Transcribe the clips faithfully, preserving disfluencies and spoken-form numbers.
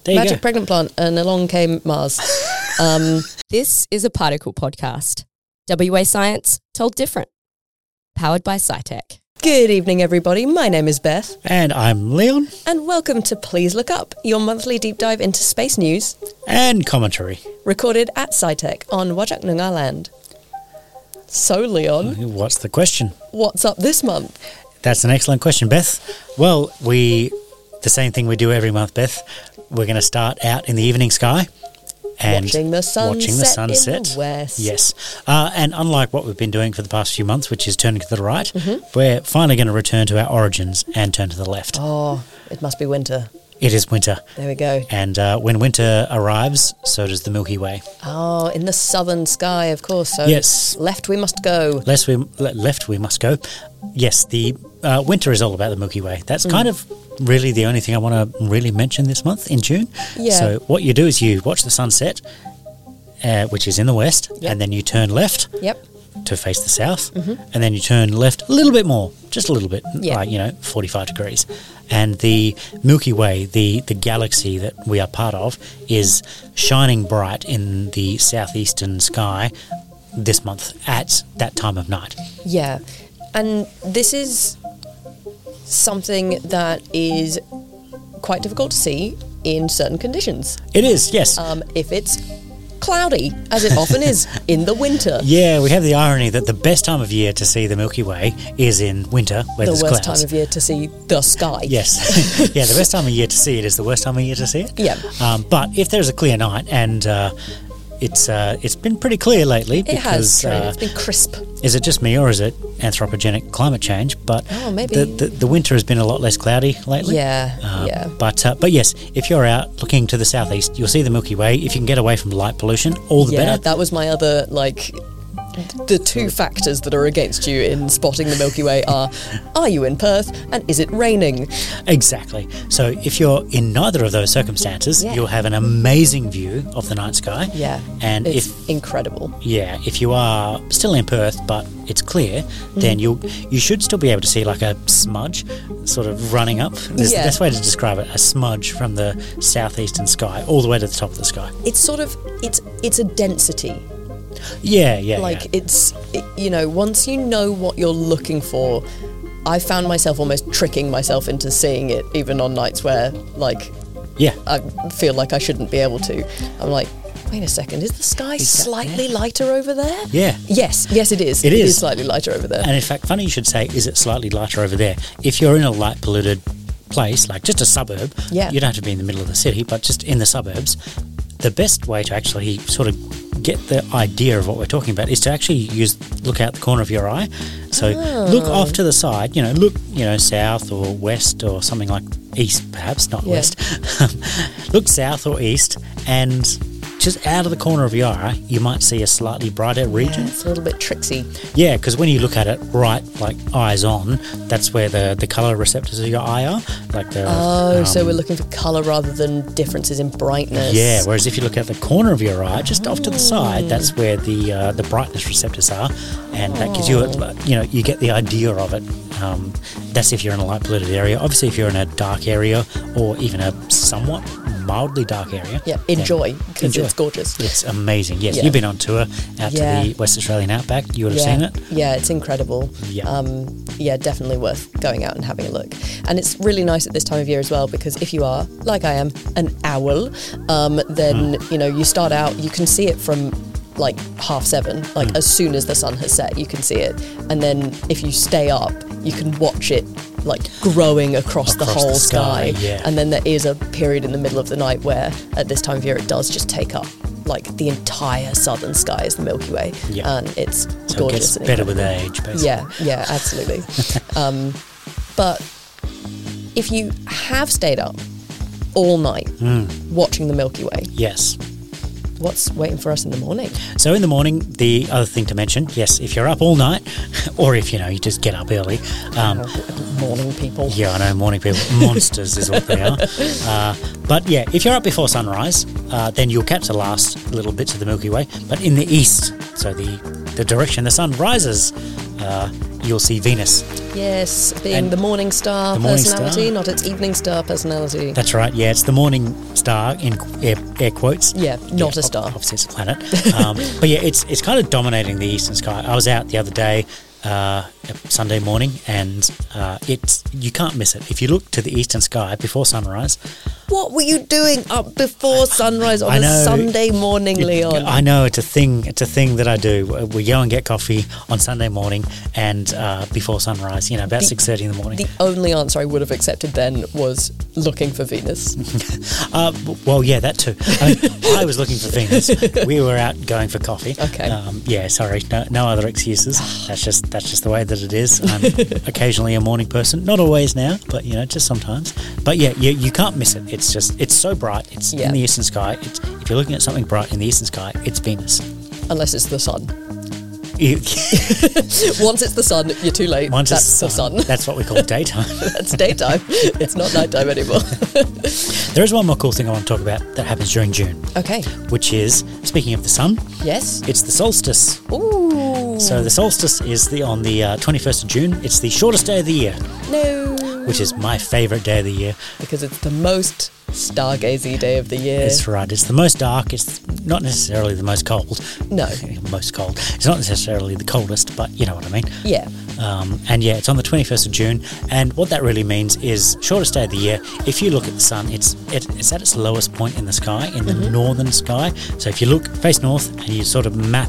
There you magic go. pregnant plant, and along came Mars. Um, This is a Particle podcast. W A Science told different. Powered by SciTech. good evening, everybody. My name is Beth, And I'm Leon. and welcome to Please Look Up, your monthly deep dive into space news, And commentary. recorded at SciTech on Wajak Noongar Land. So, Leon, What's the question? what's up this month? That's an excellent question, Beth. Well, we, the same thing we do every month, Beth. We're going to start out in the evening sky. And Watching the sunset watching the sunset. in the west. Yes. Uh, and unlike what we've been doing for the past few months, which is turning to the right, Mm-hmm. we're finally going to return to our origins and turn to the left. Oh, it must be winter. It is winter. There we go. And uh, when winter arrives, so does the Milky Way. Oh, in the southern sky, of course. So Yes. left we must go. Lest we, le- left we must go. Yes, the uh, winter is all about the Milky Way. That's Mm. kind of really the only thing I want to really mention this month in June. Yeah. So what you do is you watch the sunset, uh, which is in the west, Yep. and then you turn left Yep. to face the south, and then you turn left a little bit more, just a little bit, Yeah. like, you know, forty-five degrees. And the Milky Way, the, the galaxy that we are part of, is shining bright in the southeastern sky this month at that time of night. Yeah. And this is something that is quite difficult to see in certain conditions. It is, yes. Um, if it's cloudy, as it often is in the winter. Yeah, we have the irony that the best time of year to see the Milky Way is in winter, where The there's worst clouds. time of year to see the sky. Yes. Yeah, the best time of year to see it is the worst time of year to see it. Yeah. Um, but if there's a clear night, and uh, it's uh, it's been pretty clear lately, It because has. True. uh, It's been crisp. is it just me or is it anthropogenic climate change? But Oh, maybe. the, the, the winter has been a lot less cloudy lately. Yeah. Um, yeah. But uh, but yes, if you're out looking to the southeast, you'll see the Milky Way. If you can get away from light pollution, all the Yeah, better. that was my other, like, the two factors that are against you in spotting the Milky Way are, are you in Perth and is it raining? Exactly. So if you're in neither of those circumstances, Yeah. you'll have an amazing view of the night sky. Yeah. And It's if incredible. yeah, if you are still in Perth but it's clear, Mm-hmm. then you you should still be able to see like a smudge sort of running up. This is Yeah. the best way to describe it, a smudge from the southeastern sky all the way to the top of the sky. It's sort of, it's it's a density. Yeah, yeah, Like yeah. it's, it, you know, once you know what you're looking for, I found myself almost tricking myself into seeing it, even on nights where, like, Yeah. I feel like I shouldn't be able to. I'm like, wait a second, is the sky Is that slightly lighter over there? Yeah. Yes, yes, it is. It It is. is slightly lighter over there. And in fact, funny you should say, is it slightly lighter over there? If you're in a light polluted place, like just a suburb, Yeah. you don't have to be in the middle of the city, but just in the suburbs, the best way to actually sort of get the idea of what we're talking about is to actually use look out the corner of your eye. So look off to the side, you know, look, you know, south or west or something like east, perhaps, not Yeah. west. Look south or east, and just out of the corner of your eye, you might see a slightly brighter region. Yeah, it's a little bit tricksy. Yeah, because when you look at it right, like eyes on, that's where the, the colour receptors of your eye are. Like the Oh, so um, we're looking for colour rather than differences in brightness. yeah. Whereas if you look at the corner of your eye, just off to the side, that's where the uh, the brightness receptors are, and that gives you a, you know you get the idea of it. Um, that's if you're in a light polluted area. Obviously, if you're in a dark area or even a somewhat mildly dark area, Yeah, then enjoy, because enjoy. it's gorgeous. It's amazing. Yes, Yeah. you've been on tour out Yeah. to the West Australian outback. You would have yeah. seen it. Yeah, it's incredible. Yeah. Um, yeah, definitely worth going out and having a look. And it's really nice at this time of year as well, because if you are, like I am, an owl, um, then, Hmm. you know, you start out, you can see it from like half seven, like Hmm. as soon as the sun has set, you can see it. And then if you stay up, you can watch it like growing across, the Across whole the sky, sky. yeah. And then there is a period in the middle of the night where at this time of year it does just take up like the entire southern sky is the Milky Way. Yeah. And it's So it gorgeous. gets and better with incredible. age, basically. Yeah, yeah, absolutely. um, but if you have stayed up all night Hmm. watching the Milky Way, Yes. what's waiting for us in the morning? So in the morning, the other thing to mention, yes, if you're up all night, or if, you know, you just get up early. Um, Morning people. yeah, I know, morning people, monsters is what they are. Uh, but yeah, if you're up before sunrise, uh, then you'll catch the last little bits of the Milky Way. But in the east, so the, the direction the sun rises, uh, you'll see Venus. Yes, being And the morning star the morning personality, star. not its evening star personality. That's right, yeah, it's the morning star in air, air quotes. Yeah, not Yeah, a star. Obviously, it's a planet. Um, but yeah, it's it's kind of dominating the eastern sky. I was out the other day, uh, Sunday morning, and uh, it's you can't miss it. If you look to the eastern sky before sunrise, What were you doing up before sunrise on I a know. Sunday morning, it- Leon? I know it's a thing. It's a thing that I do. We go and get coffee on Sunday morning and uh, before sunrise. You know, about The- six thirty in the morning. The only answer I would have accepted then was looking for Venus. Uh, w- well, yeah, that too. I, mean, I was looking for Venus. We were out going for coffee. Okay. Um, yeah, sorry, no, no other excuses. That's just that's just the way that it is. I'm occasionally a morning person, not always now, but you know, just sometimes. But yeah, you, you can't miss it. It's just it's so bright. It's Yeah. in the eastern sky. It's, if you're looking at something bright in the eastern sky, it's Venus. Unless it's the sun. You- Once it's the sun, you're too late. Once That's it's the sun. That's what we call daytime. That's daytime. It's not nighttime anymore. There is one more cool thing I want to talk about that happens during June, Okay. which is, speaking of the sun, Yes. it's the solstice. Ooh. So the solstice is the on the uh, twenty-first of June. It's the shortest day of the year, No. which is my favourite day of the year. Because it's the most stargazy day of the year. That's right. It's the most dark. It's not necessarily the most cold. No. Most cold. It's not necessarily the coldest, but you know what I mean. Yeah. Um, and yeah, it's on the twenty-first of June. And what that really means is shortest day of the year. If you look at the sun, it's it, it's at its lowest point in the sky, in the Mm-hmm. northern sky. So if you look face north and you sort of map,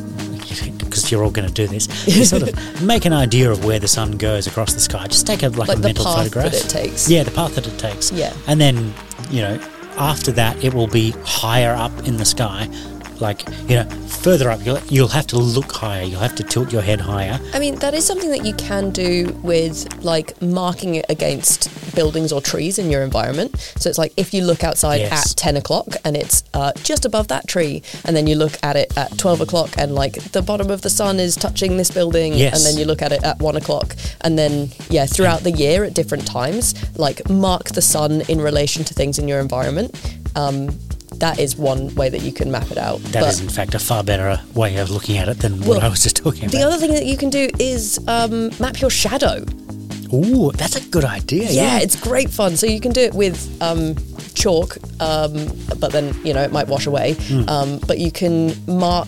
because you're all going to do this, you sort of make an idea of where the sun goes across the sky. Just take a like, Like a the mental path photograph. that it takes. Yeah, the path that it takes. Yeah. And then, you know, after that, it will be higher up in the sky. Like, you know, further up, you'll, you'll have to look higher. You'll have to tilt your head higher. I mean, that is something that you can do with, like, marking it against buildings or trees in your environment. So it's like if you look outside Yes. at ten o'clock and it's uh, just above that tree, and then you look at it at twelve o'clock and, like, the bottom of the sun is touching this building, Yes. and then you look at it at one o'clock. And then, yeah, throughout the year at different times, like, mark the sun in relation to things in your environment. Um, that is one way that you can map it out. That But is, in fact, a far better way of looking at it than Well, what I was just talking the about. other thing that you can do is um, map your shadow. Ooh, that's a good idea. Yeah, it's great fun. So you can do it with um, chalk, um, but then, you know, it might wash away. Hmm. Um, but you can mark,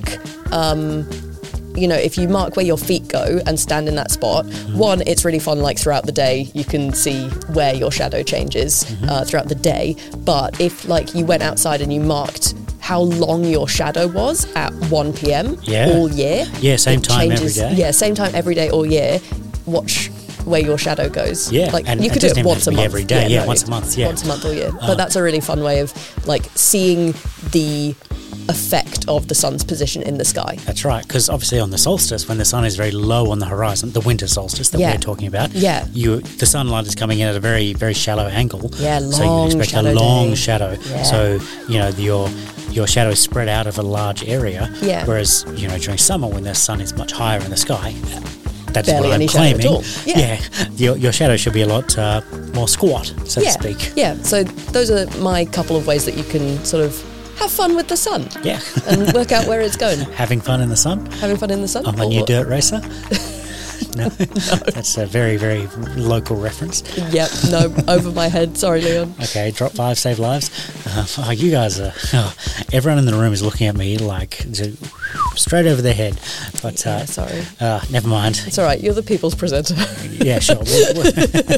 um, you know, if you mark where your feet go and stand in that spot, Hmm. one, it's really fun, like throughout the day, you can see where your shadow changes Mm-hmm. uh, throughout the day. But if, like, you went outside and you marked how long your shadow was at one p.m. Yeah. all year. Yeah, same it time every changes- day. Yeah, same time every day all year. Watch where your shadow goes. Yeah, like and you it could do doesn't it even once have a to be month. every day. Yeah, no, once a it's month, yeah. once a month all year. Oh. But that's a really fun way of like seeing the effect of the sun's position in the sky. That's right, because obviously on the solstice, when the sun is very low on the horizon, the winter solstice that Yeah. we're talking about, Yeah. you the sunlight is coming in at a very, very shallow angle. Yeah, so you long can expect shadow a long day. shadow. Yeah. So you know your your shadow is spread out of a large area. Yeah. Whereas you know during summer when the sun is much higher in the sky, that's Barely what I'm any shadow at claiming. all. Yeah. your your shadow should be a lot uh, more squat, so yeah, to speak. yeah. So those are my couple of ways that you can sort of have fun with the sun Yeah. and work out where it's going. Having fun in the sun. Having fun in the sun. I'm a Or- new dirt racer. no, that's a very, very local reference. Yep. No, over my head. Sorry, Leon. Okay, drop five, save lives. Uh, oh, you guys are. Oh, everyone in the room is looking at me like just straight over their head. But uh, Yeah, sorry. uh, never mind. It's all right. You're the people's presenter. Yeah, sure. We'll, we'll,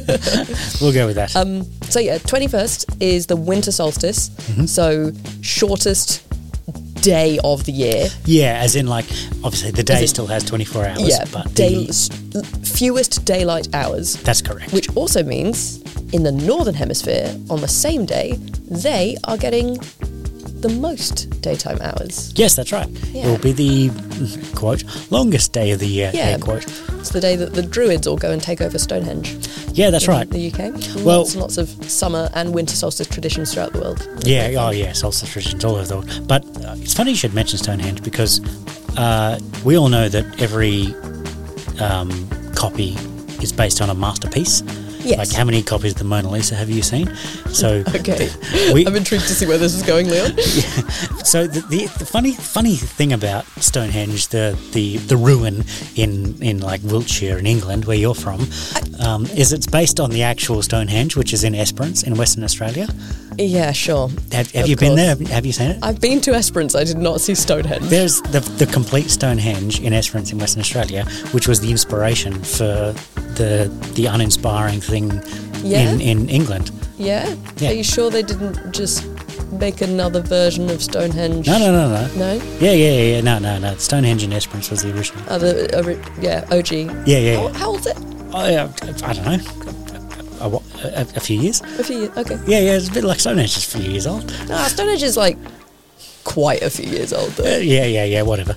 we'll go with that. Um, so yeah, twenty-first is the winter solstice. Mm-hmm. So shortest day of the year. yeah, as in like obviously the day in- still has twenty-four hours. yeah, but day, the, s- fewest daylight hours, that's correct. which also means in the northern hemisphere on the same day they are getting the most daytime hours. Yes, that's right. Yeah. It will be the quote longest day of the year. Yeah. Air quote. It's the day that the Druids all go and take over Stonehenge. Yeah, that's in right. The U K. Well- lots and lots of summer and winter solstice traditions throughout the world. Yeah, oh yeah, solstice traditions all over the world. But uh, it's funny you should mention Stonehenge because uh, we all know that every um, copy is based on a masterpiece. Yes. Like, how many copies of the Mona Lisa have you seen? So, Okay. we, I'm intrigued to see where this is going, Leon. so the, the, the funny funny thing about Stonehenge, the, the, the ruin in, in like Wiltshire in England, where you're from, um, is it's based on the actual Stonehenge, which is in Esperance in Western Australia. Yeah, sure. Have, have Of you been course. there? Have, have you seen it? I've been to Esperance. I did not see Stonehenge. There's the, the complete Stonehenge in Esperance in Western Australia, which was the inspiration for the the uninspiring thing Yeah? in, in England. Yeah? Yeah. Are you sure they didn't just make another version of Stonehenge? No, no, no, no. No? Yeah, yeah, yeah, yeah. No, no, no. Stonehenge in Esperance was the original. Oh, the, ori- yeah, O G. Yeah, yeah, How, yeah. how old's it? Oh, yeah, I don't know. A, a, a, a few years. A few years. Okay. Yeah, yeah. It's a bit like Stonehenge is a few years old. Ah, Stonehenge is like quite a few years old, though. Uh, yeah, yeah, yeah. Whatever.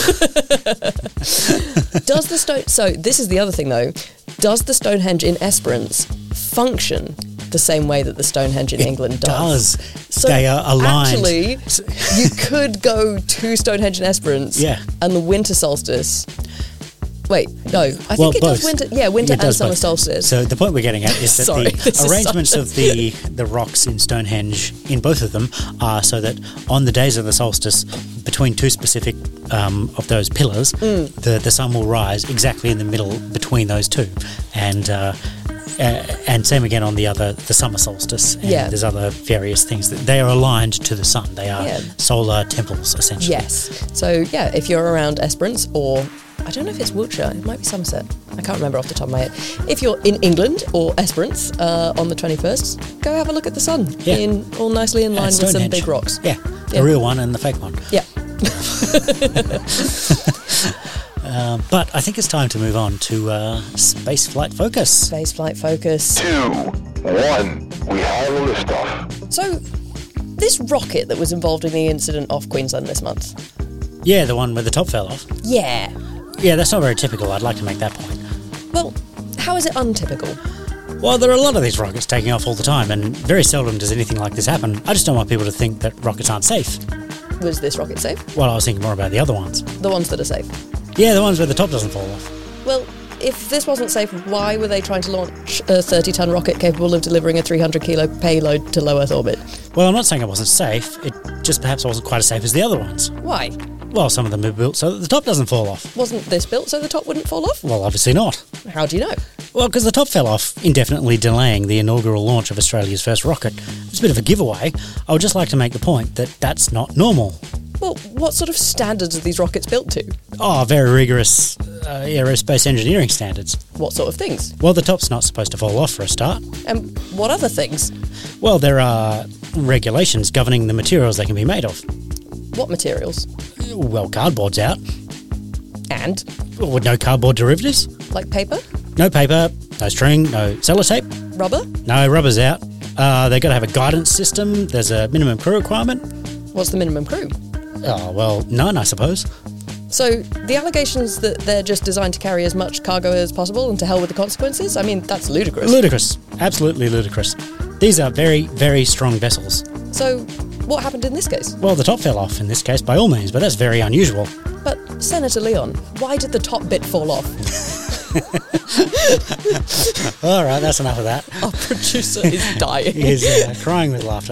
Does the stone? So this is the other thing, though. Does the Stonehenge in Esperance function the same way that the Stonehenge in England does? Does So they are aligned? Actually, you could go to Stonehenge in Esperance, Yeah. and the winter solstice. Wait, no, I think Well, it both. does winter. Yeah, winter It and does summer both. solstice. So the point we're getting at is that Sorry, this the is arrangements such a- of the the rocks in Stonehenge in both of them are so that on the days of the solstice, between two specific um, of those pillars, Mm. the the sun will rise exactly in the middle between those two, and. Uh, uh, and same again on the other, the summer solstice. And Yeah. there's other various things that they are aligned to the sun. They are Yeah. solar temples, essentially. Yes. So yeah, if you're around Esperance, or I don't know if it's Wiltshire, it might be Somerset. I can't remember off the top of my head. If you're in England or Esperance uh, on the twenty-first, go have a look at the sun, Yeah. in all nicely in And line with some Stonehenge. big rocks. Yeah, the Yeah. real one and the fake one. Yeah. Um, but I think it's time to move on to uh, space flight focus. Space flight focus. Two, one, we have a liftoff. So, this rocket that was involved in the incident off Queensland this month. Yeah, the one where the top fell off. Yeah. Yeah, that's not very typical. I'd like to make that point. Well, how is it untypical? Well, there are a lot of these rockets taking off all the time, and very seldom does anything like this happen. I just don't want people to think that rockets aren't safe. Was this rocket safe? Well, I was thinking more about the other ones. The ones that are safe. Yeah, the ones where the top doesn't fall off. Well, if this wasn't safe, why were they trying to launch a thirty-ton rocket capable of delivering a three hundred kilo payload to low Earth orbit? Well, I'm not saying it wasn't safe. It just perhaps wasn't quite as safe as the other ones. Why? Well, some of them are built so that the top doesn't fall off. Wasn't this built so the top wouldn't fall off? Well, obviously not. How do you know? Well, because the top fell off, indefinitely delaying the inaugural launch of Australia's first rocket. It's a bit of a giveaway. I would just like to make the point that that's not normal. Well, what sort of standards are these rockets built to? Oh, very rigorous uh, aerospace engineering standards. What sort of things? Well, the top's not supposed to fall off for a start. And what other things? Well, there are regulations governing the materials they can be made of. What materials? Well, cardboard's out. And? With no cardboard derivatives. Like paper? No paper, no string, no sellotape. Rubber? No, rubber's out. Uh, they've got to have a guidance system. There's a minimum crew requirement. What's the minimum crew? Oh, well, none, I suppose. So, the allegations that they're just designed to carry as much cargo as possible and to hell with the consequences? I mean, that's ludicrous. Ludicrous. Absolutely ludicrous. These are very, very strong vessels. So, what happened in this case? Well, the top fell off in this case, by all means, but that's very unusual. But, Senator Leon, why did the top bit fall off? All right, that's enough of that. Our producer is dying. He's uh, crying with laughter.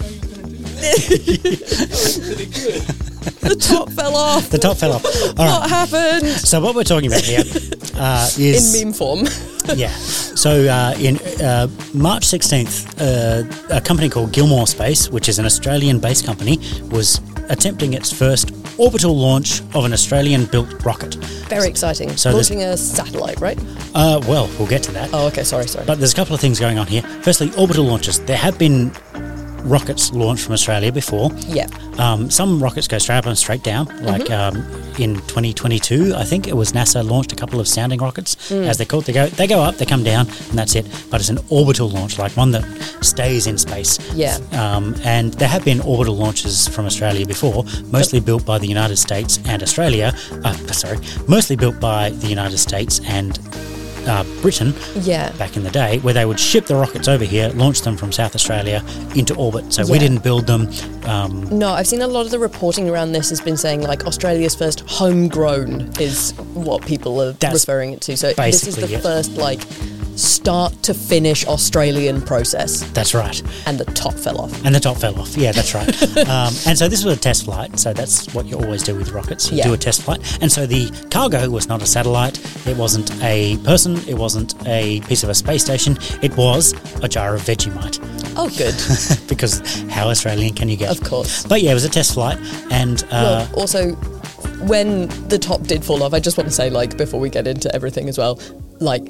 The top fell off. The top fell off. All What right. happened? So what we're talking about here uh, is In meme form. yeah. So uh, in uh, March sixteenth, uh, a company called Gilmore Space, which is an Australian-based company, was attempting its first orbital launch of an Australian-built rocket. Very exciting. So there's- Launching a satellite, right? Uh, well, we'll get to that. Oh, okay, sorry, sorry. But there's a couple of things going on here. Firstly, orbital launches. There have been rockets launched from Australia before. yeah. Um, some rockets go straight up and straight down. Like um, in twenty twenty-two, I think it was NASA launched a couple of sounding rockets, as they're called. They go, they go up, they come down, and that's it. But it's an orbital launch, like one that stays in space. Yeah. Um, and there have been orbital launches from Australia before, mostly built by the United States and Australia. Uh, sorry, mostly built by the United States and uh, Britain. Yeah. Back in the day, where they would ship the rockets over here, launch them from South Australia into orbit. So we Yeah. didn't build them. Um, No, I've seen a lot of the reporting around this has been saying like Australia's first homegrown is what people are That's referring it to. So this is basically the it. first like start to finish Australian process, That's right. and the top fell off. And the top fell off. Yeah, that's right. um, and so this was a test flight. So that's what you always do with rockets. You Yeah. do a test flight. And so the cargo was not a satellite. It wasn't a person. It wasn't a piece of a space station. It was a jar of Vegemite. Oh, good. Because how Australian can you get? Of course. But yeah, it was a test flight. And uh, Well, also, when the top did fall off, I just want to say, like, before we get into everything as well, like,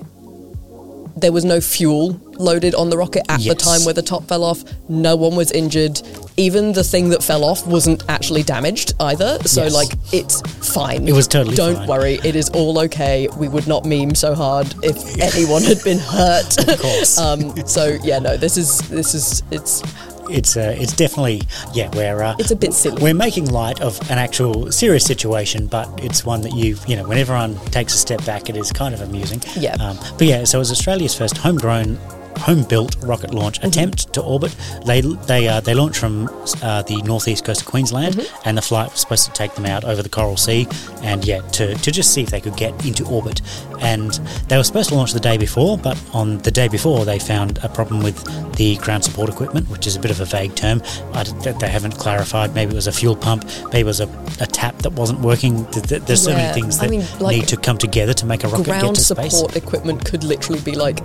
there was no fuel loaded on the rocket at the Yes. time where the top fell off. No one was injured. Even the thing that fell off wasn't actually damaged either. So, Yes. like, it's fine. It was totally Don't fine. worry. It is all okay. We would not meme so hard if anyone had been hurt. Of course. um, so, yeah, no, this is, this is, it's, it's uh, it's definitely, yeah, we're... Uh, it's a bit silly. We're making light of an actual serious situation, but it's one that you, you know, when everyone takes a step back, it is kind of amusing. Yeah. Um, but yeah, so it was Australia's first homegrown, home-built rocket launch Mm-hmm. attempt to orbit. They they uh, they launched from uh, the northeast coast of Queensland, Mm-hmm. and the flight was supposed to take them out over the Coral Sea, and yeah, to, to just see if they could get into orbit. And they were supposed to launch the day before, but on the day before they found a problem with the ground support equipment, which is a bit of a vague term. I, d- they haven't clarified. Maybe it was a fuel pump. Maybe it was a, a tap that wasn't working. Th- th- There's so Yeah, many things I that mean, like, need to come together to make a rocket get ground to space. support equipment could literally be like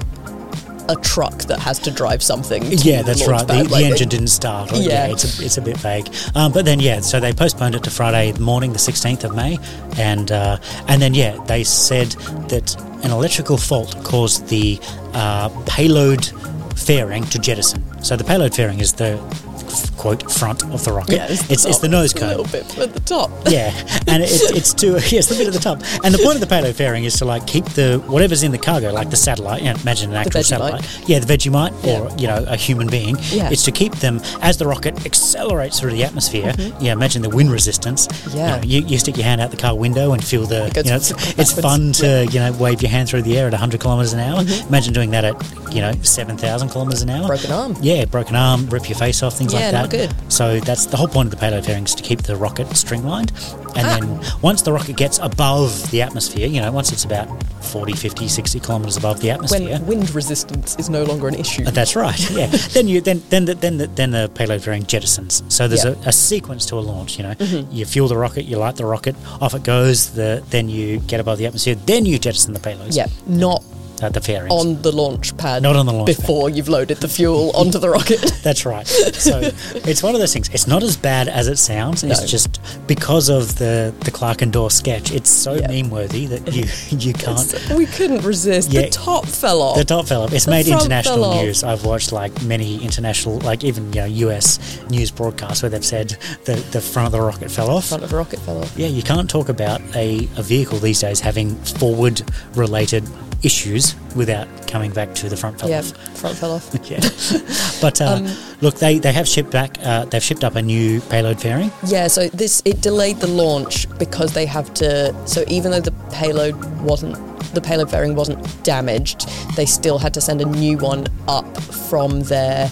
a truck that has to drive something. to Yeah, the that's launch right. The, pad. the Like, they- engine didn't start. Yeah, Yeah. it's a, it's a bit vague. Um, but then, yeah, so they postponed it to Friday morning, the sixteenth of May. And uh, and then, yeah, they said that an electrical fault caused the uh, payload fairing to jettison. So the payload fairing is the, quote, front of the rocket. Yeah, it's, it's, top. the nose A cone. little bit at the top. Yeah, and it, it's to yes, the bit at the top. And the point of the payload fairing is to like keep the whatever's in the cargo, like the satellite. You know, imagine an actual Vegemite. satellite. Yeah, the Vegemite, or Yeah. you know, a human being. Yeah. It's to keep them as the rocket accelerates through the atmosphere. Yeah, imagine the wind resistance. Mm-hmm. Yeah. you, know, you, you stick your hand out the car window and feel the. It goes You know, it's, backwards. it's fun to you know wave your hand through the air at one hundred kilometers an hour. Mm-hmm. Imagine doing that at you know seven thousand kilometers an hour. Broken arm. Yeah, broken arm, rip your face off, things Yeah, like that. not good. So that's the whole point of the payload fairing, is to keep the rocket streamlined. And Ah. then once the rocket gets above the atmosphere, you know, once it's about forty, fifty, sixty kilometres above the atmosphere. When wind resistance is no longer an issue. Uh, That's right. Yeah. then you then then the, then the, then the payload fairing jettisons. So there's Yeah. Mm-hmm. a, a sequence to a launch. You know, you fuel the rocket, you light the rocket, off it goes. The then you get above the atmosphere, then you jettison the payloads. Yeah, not Uh, the fairings. on the launch pad. Not on the launch pad. before you've loaded the fuel onto the rocket. That's right. So it's one of those things. It's not as bad as it sounds. It's No. just because of the the Clark and Dorr sketch. It's so Yeah. meme worthy that you you can't. We couldn't resist. Yeah. The top fell off. The top fell off. It's The made front international fell off. news. I've watched like many international, like even you know U S news broadcasts where they've said the the front of the rocket fell off. front of a rocket fell off. Yeah, you can't talk about a, a vehicle these days having forward related issues without coming back to the front fell Yeah, off. front fell off. Yeah, but uh, Um, look, they, they have shipped back. Uh, they've shipped up a new payload fairing. Yeah, so this it delayed the launch because they have to. So even though the payload wasn't, the payload fairing wasn't damaged, they still had to send a new one up from their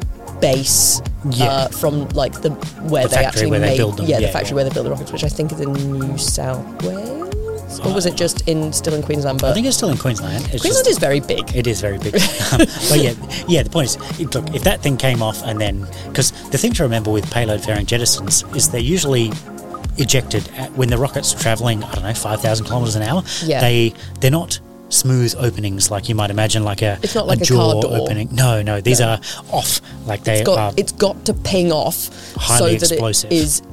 base. Yeah. Uh, from like the where The they factory actually where they made, build them, yeah, yeah, the factory yeah. where they build the rockets, which I think is in New South Wales, or was it just in still in Queensland? But I think it's still in Queensland. It's Queensland just, is very big. It is very big. um, but yeah, yeah. The point is, it, look, if that thing came off and then, because the thing to remember with payload fairing jettisons is they're usually ejected at, when the rocket's traveling. I don't know, five thousand kilometers an hour. Yeah. They they're not smooth openings like you might imagine, like a It's not like a jaw car door. opening. No, no, these No. are off. Like they It's got, are. it's got to ping off Highly so that explosive. it is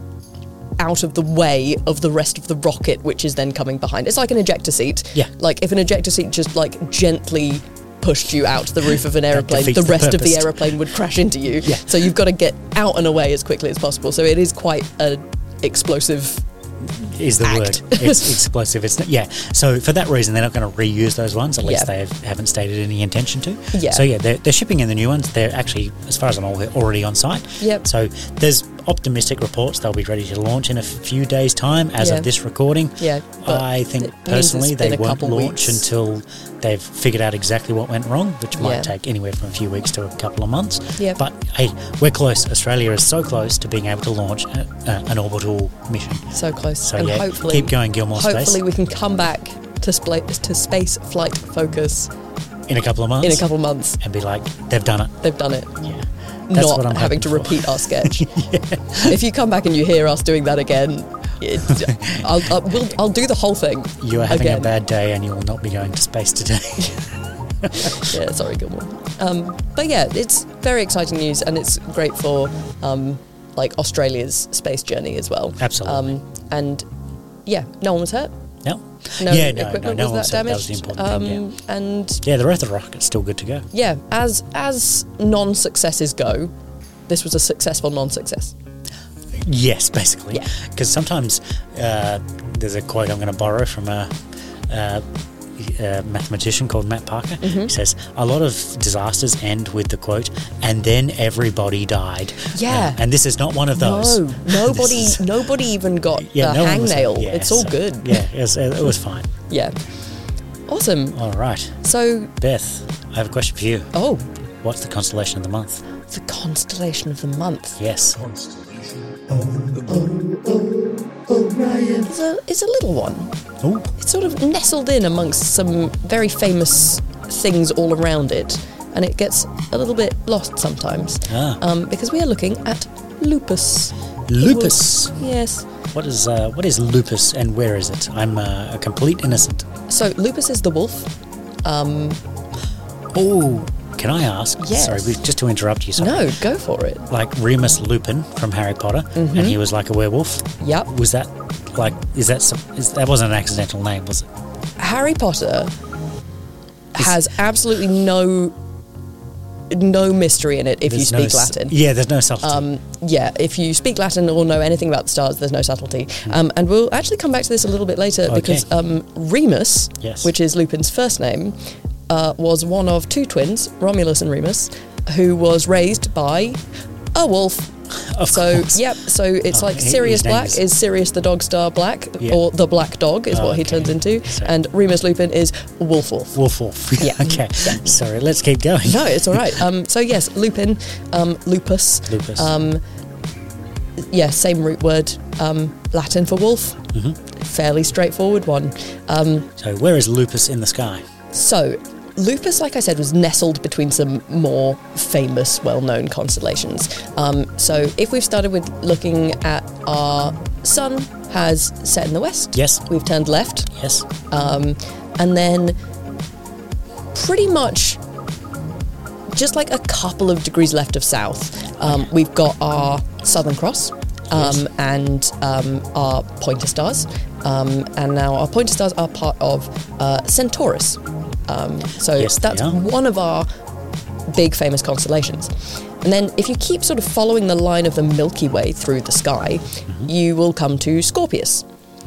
out of the way of the rest of the rocket, which is then coming behind. It's like an ejector seat. Yeah. Like if an ejector seat just like gently pushed you out the roof of an aeroplane, defeats the the rest of the purpose. aeroplane would crash into you. Yeah. So you've got to get out and away as quickly as possible. So it is quite a explosive. is the act. word. It's explosive. It's not, yeah. So for that reason, they're not going to reuse those ones. At least Yeah. they have, haven't stated any intention to. Yeah. So yeah, they're, they're shipping in the new ones. They're actually, as far as I'm aware, already on site. Yep. So there's optimistic reports they'll be ready to launch in a few days' time. As Yeah. of this recording, Yeah, but I think it means personally it's been they a won't couple launch weeks. until they've figured out exactly what went wrong, which might Yeah. take anywhere from a few weeks to a couple of months. Yep. But hey, we're close. Australia is so close to being able to launch a, a, an orbital mission. So close. So and yeah, hopefully, keep going, Gilmore hopefully Space. we can come back to, spla- to space flight focus in a couple of months. in a couple of months. And be like, they've done it. They've done it. Yeah. That's Not what I'm having to hoping for. repeat our sketch. If you come back and you hear us doing that again, it, I'll, I'll, we'll, I'll do the whole thing. You are having again. a bad day and you will not be going to space today. Yeah, sorry, Gilmore. Um, but yeah, it's very exciting news, and it's great for um, like Australia's space journey as well. Absolutely. Um, and yeah, no one was hurt. No. No yeah, no, equipment no, no was was that hurt. That was damaged. the important thing, um, And yeah. the rest of the rocket's still good to go. yeah, as as non-successes go, this was a successful non-success. Yes, basically. Yeah. Because sometimes uh, there's a quote I'm going to borrow from a, a, a mathematician called Matt Parker. Mm-hmm. He says, a lot of disasters end with the quote, and then everybody died. Yeah. Uh, and this is not one of those. No, nobody, This is- nobody even got yeah, the no one was- hangnail. yeah, it's all so- good. Yeah, it was, it was fine. Yeah. Awesome. All right. So, Beth, I have a question for you. oh, What's the constellation of the month? the constellation of the month. Yes. It's a, it's a little one. Oh, It's sort of nestled in amongst some very famous things all around it, and it gets a little bit lost sometimes. Ah. Um, because we are looking at lupus. lupus. Yes. What is uh, what is lupus and where is it? I'm uh, a complete innocent. So lupus is the wolf. Um, Oh, can I ask? Yes. Sorry, we- just to interrupt you. Sorry. no, go for it. Like Remus Lupin from Harry Potter, Mm-hmm. and he was like a werewolf. Yep. Was that like? Is that some, is, that wasn't an accidental name, was it? Harry Potter has absolutely no no mystery in it if There's you no speak s- Latin. Yeah, there's no subtlety. Um, yeah, if you speak Latin or know anything about the stars, there's no subtlety. Um, and we'll actually come back to this a little bit later Okay. because um, Remus, Yes. which is Lupin's first name, uh, was one of two twins, Romulus and Remus, who was raised by a wolf. Of so, course. yep, so it's Oh, like his Sirius name Black is- is Sirius the Dog Star Black, Yeah. or the Black Dog is Oh, what he okay. turns into, So- and Remus Lupin is Wolf Wolf. Wolf, wolf. Yeah. okay. Sorry, let's keep going. No, it's all right. Um, so yes, Lupin, um, lupus. Lupus. Um, yeah, same root word, um, Latin for wolf. Mm-hmm. Fairly straightforward one. Um, So where is lupus in the sky? so, lupus, like I said, was nestled between some more famous, well-known constellations. Um, so, if we've started with looking at our sun has set in the west. Yes. We've turned left. Yes. Um, and then pretty much just like a couple of degrees left of south, um, we've got our Southern Cross um, Yes. and um, our pointer stars. Um, and now our pointer stars are part of uh, Centaurus. Um, so Yes, they that's are. one of our big famous constellations. And then if you keep sort of following the line of the Milky Way through the sky, Mm-hmm. you will come to Scorpius.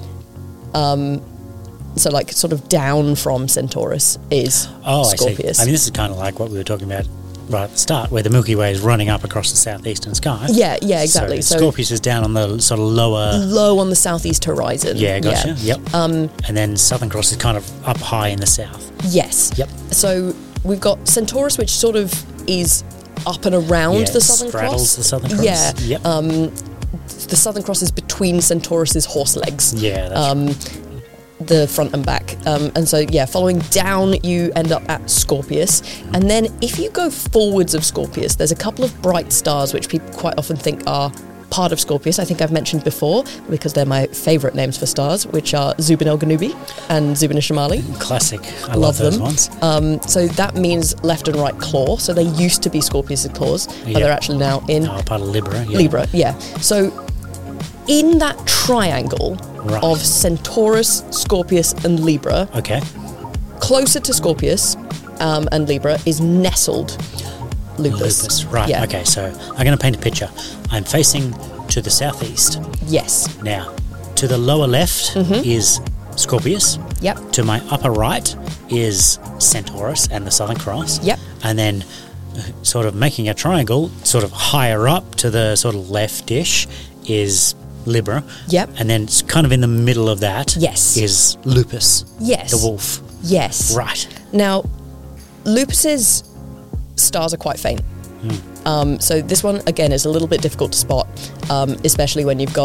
Um, so like sort of down from Centaurus is Oh, I see. Scorpius. I mean, this is kind of like what we were talking about right at the start, where the Milky Way is running up across the southeastern sky. yeah, yeah, exactly. So, So, Scorpius is down on the sort of lower. low on the southeast horizon. Yeah, gotcha. Yep. Um, and then Southern Cross is kind of up high in the south. yes. Yep. So we've got Centaurus, which sort of is up and around Yeah, the it Southern straddles Cross. the Southern Cross. Yeah. Yep. Um, the Southern Cross is between Centaurus's horse legs. yeah. That's Um, the front and back. Um, and so, yeah, following down, you end up at Scorpius. And then if you go forwards of Scorpius, there's a couple of bright stars which people quite often think are part of Scorpius. I think I've mentioned before because they're my favourite names for stars, which are Zubin El-Ganubi and Zubin Shamali. classic. I Love love, those them. ones. Um, so that means left and right claw. So they used to be Scorpius's claws, but Yeah. they're actually now in Oh, part of Libra. Yeah. Libra. Yeah. So in that triangle Right. of Centaurus, Scorpius, and Libra, Okay. closer to Scorpius um, and Libra is nestled Lupus. Lupus. Right. Yeah. Okay. So I'm going to paint a picture. I'm facing to the southeast. Yes. Now, to the lower left Mm-hmm. is Scorpius. Yep. To my upper right is Centaurus and the Southern Cross. Yep. And then, uh, sort of making a triangle, sort of higher up to the sort of left-ish is Libra. Yep. And then it's kind of in the middle of that Yes. is Lupus, Yes. the wolf. Yes. Right. Now, Lupus's stars are quite faint. Um, so this one, again, is a little bit difficult to spot, um, especially when you've got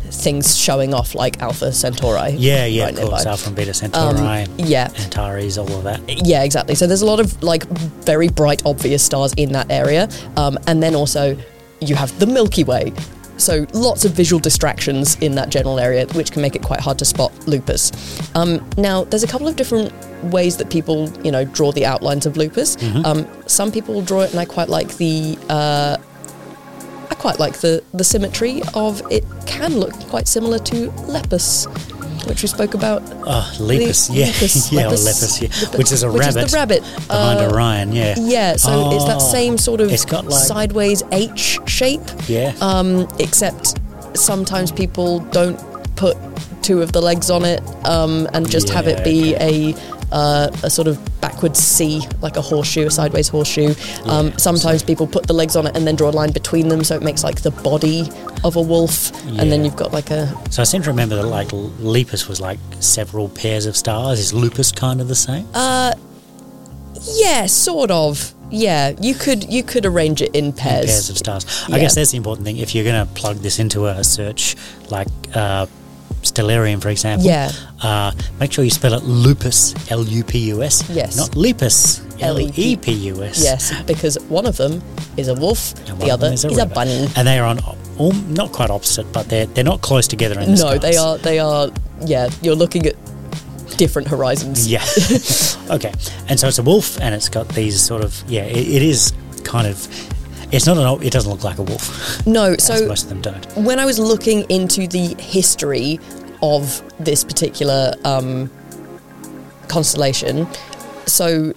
things showing off like Alpha Centauri. Yeah, yeah, right of course. nearby. Alpha and Beta Centauri, Um, yeah. Antares, all of that. Yeah, exactly. So there's a lot of like very bright, obvious stars in that area, um, and then also you have the Milky Way. So lots of visual distractions in that general area, which can make it quite hard to spot Lupus. Um, now, there's a couple of different ways that people, you know, draw the outlines of Lupus. Mm-hmm. Um, some people draw it, and I quite like the. Uh, I quite like the the symmetry of it. Can look quite similar to Lepus, which we spoke about. Oh, Lepus, The- yeah, Lepus, yeah, or Lepus, Lepus, yeah, Lepus, which is a which rabbit is the rabbit behind uh, Orion, yeah. Yeah, so it's that Oh, same sort of it's got like- sideways H shape. Yeah. Um, except sometimes people don't put two of the legs on it um, and just have it Yeah, be a uh, a sort of backwards C, like a horseshoe, a sideways horseshoe. Um, Yeah, sometimes people put the legs on it and then draw a line between them, so it makes like the body of a wolf, and then Yeah. you've got like a So I seem to remember that like Lepus was like several pairs of stars. Is Lupus kind of the same? Uh, yeah, sort of. Yeah, you could you could arrange it in pairs. Pairs of stars. I Yeah. guess that's the important thing. If you're going to plug this into a search, like uh, Stellarium, for example, Yeah. uh, make sure you spell it Lupus, L U P U S, Yes. not Lepus, L L E E P U S. Yes, because one of them is a wolf, And one the of other them is a, rabbit. bunny. And they are on, all, not quite opposite, but they're they're not close together in the No, they stars. are. They are. Yeah, you're looking at different horizons. Yeah. Okay. And so it's a wolf, and it's got these sort of yeah. It, it is kind of. It's not an. It doesn't look like a wolf. No, as so most of them don't. when I was looking into the history of this particular um, constellation, so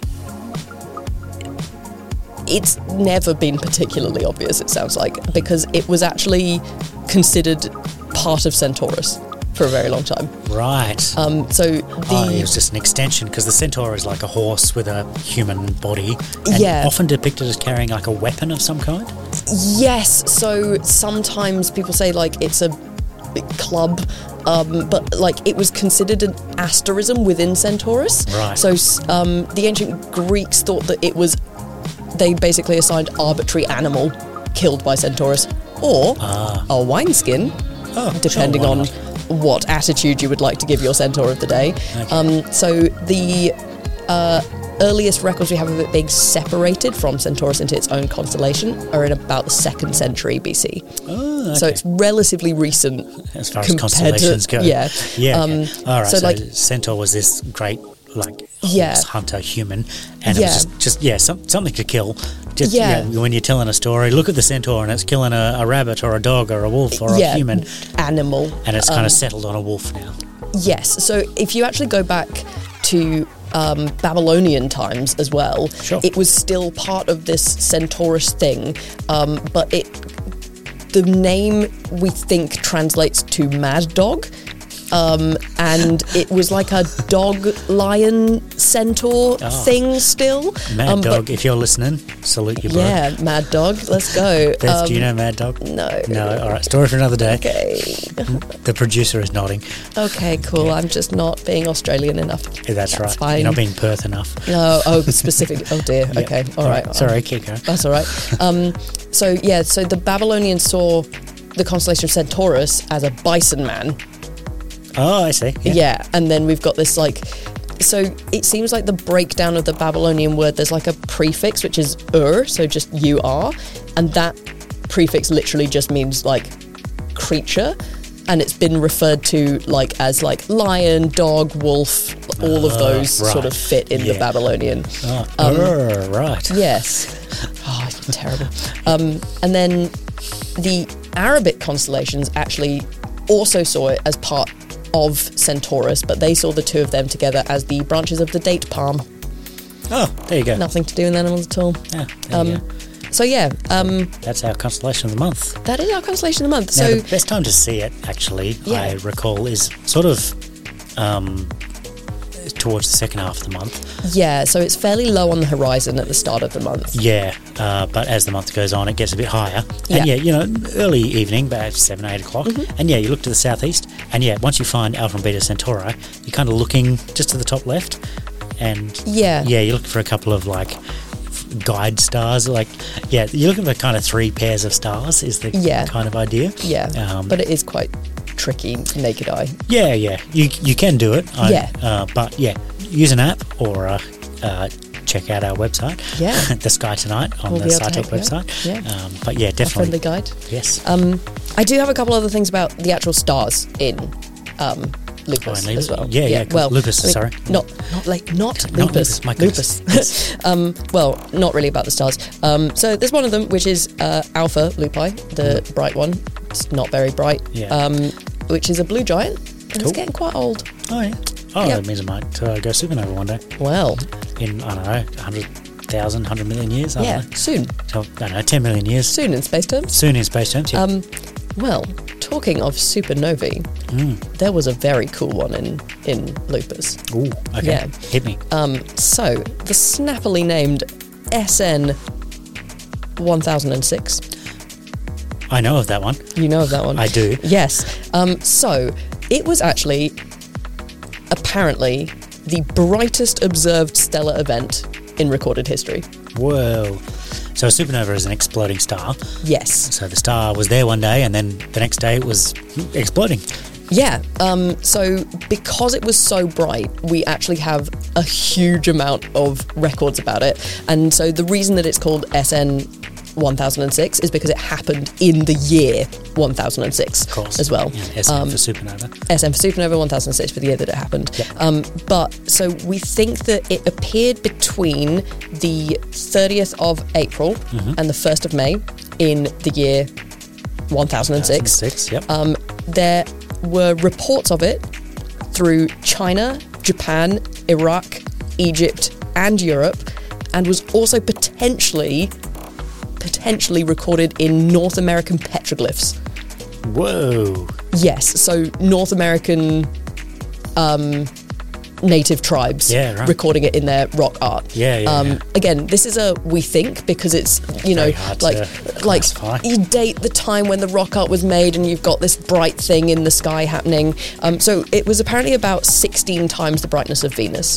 it's never been particularly obvious, it sounds like, because it was actually considered part of Centaurus for a very long time. Right. Um, so the Oh, it was just an extension because the centaur is like a horse with a human body, and Yeah. often depicted as carrying like a weapon of some kind. Yes, so sometimes people say like it's a big club, um, but like it was considered an asterism within Centaurus. Right. So um, the ancient Greeks thought that it was, they basically assigned arbitrary animal killed by Centaurus, or Ah. a wineskin, Oh, depending sure, why on not? what attitude you would like to give your centaur of the day. Um, so the uh, earliest records we have of it being separated from Centaurus into its own constellation are in about the second century B C. Oh, okay. So it's relatively recent as far as compared constellations to, go. yeah. Yeah. Um, okay. All right. so, So, like- centaur was this great like horse Yeah. hunter human, and Yeah. it was just, just yeah, some, something to kill. Just Yeah. yeah. When you're telling a story, look at the centaur, and it's killing a, a rabbit or a dog or a wolf or yeah, a human, animal. and it's Um, kind of settled on a wolf now. Yes. So if you actually go back to um, Babylonian times as well, Sure. it was still part of this Centaurus thing, um, but it the name we think translates to mad dog. Um, and it was like a dog lion centaur Oh. thing still. Mad um, Dog, but- if you're listening, salute you, bro. yeah, mad dog. Let's go. Beth, Um, do you know Mad Dog? No. No. All right. Story for another day. Okay. The producer is nodding. Okay, cool. I'm just not being Australian enough. Yeah, that's, right. fine. You're not being Perth enough. No, oh, specific. Oh dear. Yeah. Okay, all right. Sorry, keep going. That's all right. Um, so yeah, so the Babylonians saw the constellation of Centaurus as a bison man. Oh, I see. Yeah. Yeah. and then we've got this like. So it seems like the breakdown of the Babylonian word. There's like a prefix which is ur, so just you are, and that prefix literally just means like creature. And it's been referred to like as like lion, dog, wolf, all of Ah, those right. sort of fit in the Yeah. Babylonian. Oh, Um, er, right. Yes. Oh, terrible. Um, and then the Arabic constellations actually also saw it as part of Centaurus, but they saw the two of them together as the branches of the date palm. Oh, there you go. Nothing to do with animals at all. Yeah, there Um, you go. So yeah, um, That's our constellation of the month. that is our constellation of the month. Now, So the best time to see it, actually, Yeah. I recall, is sort of um, towards the second half of the month. yeah, so it's fairly low on the horizon at the start of the month. Yeah, uh, but as the month goes on, it gets a bit higher. Yeah. And yeah, you know, early evening, about seven, eight o'clock. Mm-hmm. And yeah, you look to the southeast, and yeah, once you find Alpha and Beta Centauri, you're kind of looking just to the top left, and Yeah. yeah, you're looking for a couple of like f- guide stars. Like, yeah, you're looking for kind of three pairs of stars. Is the Yeah. kind of idea. Yeah, Um, but it is quite tricky naked eye. Yeah, yeah, you you can do it. I, Yeah. uh, but yeah, use an app or uh, uh, check out our website. Yeah. The Sky Tonight on We'll the be able to SciTech help you out. website. Yeah. Um, but yeah, A definitely. friendly guide. Yes. Um, I do have a couple other things about the actual stars in um, lupus Oh, in as well. yeah, yeah, Well, lupus, I mean, sorry. Not not like not Not lupus. lupus, my goodness. Lupus. um, well, not really about the stars. Um, so there's one of them which is uh, Alpha Lupi, the bright one. It's not very bright. Yeah. Um, which is a blue giant. And Cool. it's getting quite old. Oh yeah. Oh, Yep. that means it might uh, go supernova one day Well, in I don't know, one hundred thousand, one hundred million years. I yeah, don't know. soon. So, I don't know, ten million years. Soon in space terms. Soon in space terms. Yeah. Um, well, talking of supernovae, Mm. there was a very cool one in, in lupus. Ooh. Okay. yeah. Hit me. Um, so, the snappily named S N one thousand six. I know of that one. You know of that one? I do. Yes. Um, so, it was actually, apparently, the brightest observed stellar event in recorded history. Whoa. So a supernova is an exploding star. Yes. So the star was there one day, and then the next day it was exploding. Yeah. Um, so because it was so bright, we actually have a huge amount of records about it. And so the reason that it's called S N one thousand six is because it happened in the year one thousand six Of course. as well. Yeah, S M Um, for supernova. S M for supernova one thousand six for the year that it happened. Yep. Um, but so we think that it appeared between the thirtieth of April Mm-hmm. and the first of May in the year one thousand six. Six. Yep. Um, there were reports of it through China, Japan, Iraq, Egypt, and Europe, and was also potentially potentially recorded in North American petroglyphs. Whoa. Yes, so North American um, native tribes Yeah, right. recording it in their rock art. Yeah, yeah, Um, yeah. Again, this is a we think because it's you know Very hard like to like classify. you date the time when the rock art was made and you've got this bright thing in the sky happening. Um, so it was apparently about sixteen times the brightness of Venus.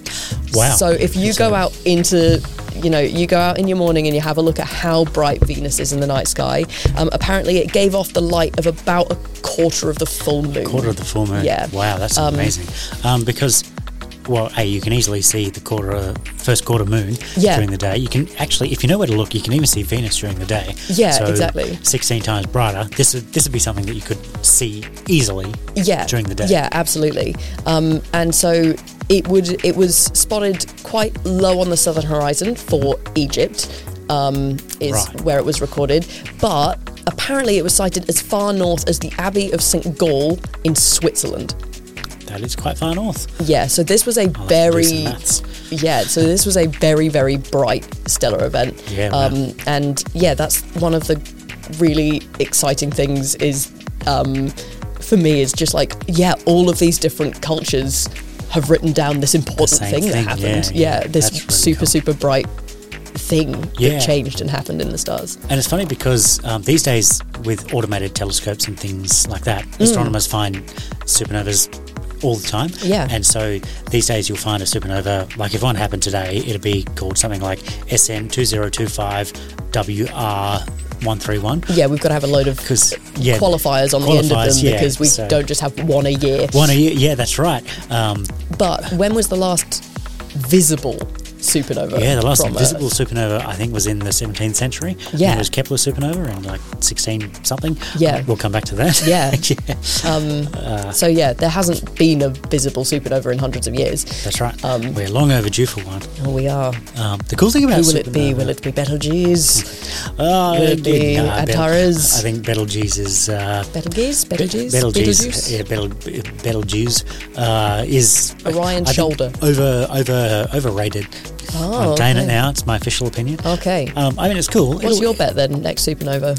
Wow. So if you So- go out into, you know, you go out in your morning and you have a look at how bright Venus is in the night sky, um, apparently it gave off the light of about a quarter of the full moon. Quarter of the full moon. Yeah. Wow, that's Um, amazing. Um, because, well, A, you can easily see the quarter, first quarter moon Yeah. during the day. You can actually, if you know where to look, you can even see Venus during the day. Yeah, so exactly. sixteen times brighter. This would this would be something that you could see easily. Yeah, during the day. Yeah, absolutely. Um, and so it would it was spotted quite low on the southern horizon for Egypt, um, is Right. where it was recorded. But apparently, it was sighted as far north as the Abbey of Saint Gall in Switzerland. That is quite far north. Yeah, so this was a I'll have to do very some maths. yeah, so this was a very very bright stellar event. Yeah, wow. um, and yeah, that's one of the really exciting things is um, for me is just like yeah, all of these different cultures have written down this important same thing, that thing, happened. yeah, yeah, this that's really super cool. super bright thing Yeah. that changed and happened in the stars. And it's funny because um, these days, with automated telescopes and things like that, astronomers find supernovas all the time. Yeah. And so these days, you'll find a supernova, like if one happened today, it'd be called something like S N two zero two five W R one three one. Yeah, we've got to have a load of 'Cause, yeah, qualifiers on the end of qualifiers, them yeah, because we so- don't just have one a year. One a year, yeah, that's right. Um, But when was the last visible supernova? yeah, the last from visible Earth? supernova, I think, was in the seventeenth century. I think Yeah. It was Kepler supernova in like sixteen something. Yeah. We'll come back to that. Yeah. yeah. Um, so yeah, there hasn't been a visible supernova in hundreds of years. That's right. Um, We're long overdue for one. Oh, we are. Um, the cool thing about Who will it be? supernova- Will it be Betelgeuse? Oh, Will it be nah, Betel- Antares? I think Betelgeuse is. Uh, Betelgeuse? Betelgeuse? Betelgeuse, yeah, Betel, Betelgeuse uh, is Orion's I think shoulder. over over overrated. Oh, I'm saying okay. it now. It's my official opinion. Okay. Um, I mean, it's cool. What's It'll- your bet then? Next supernova?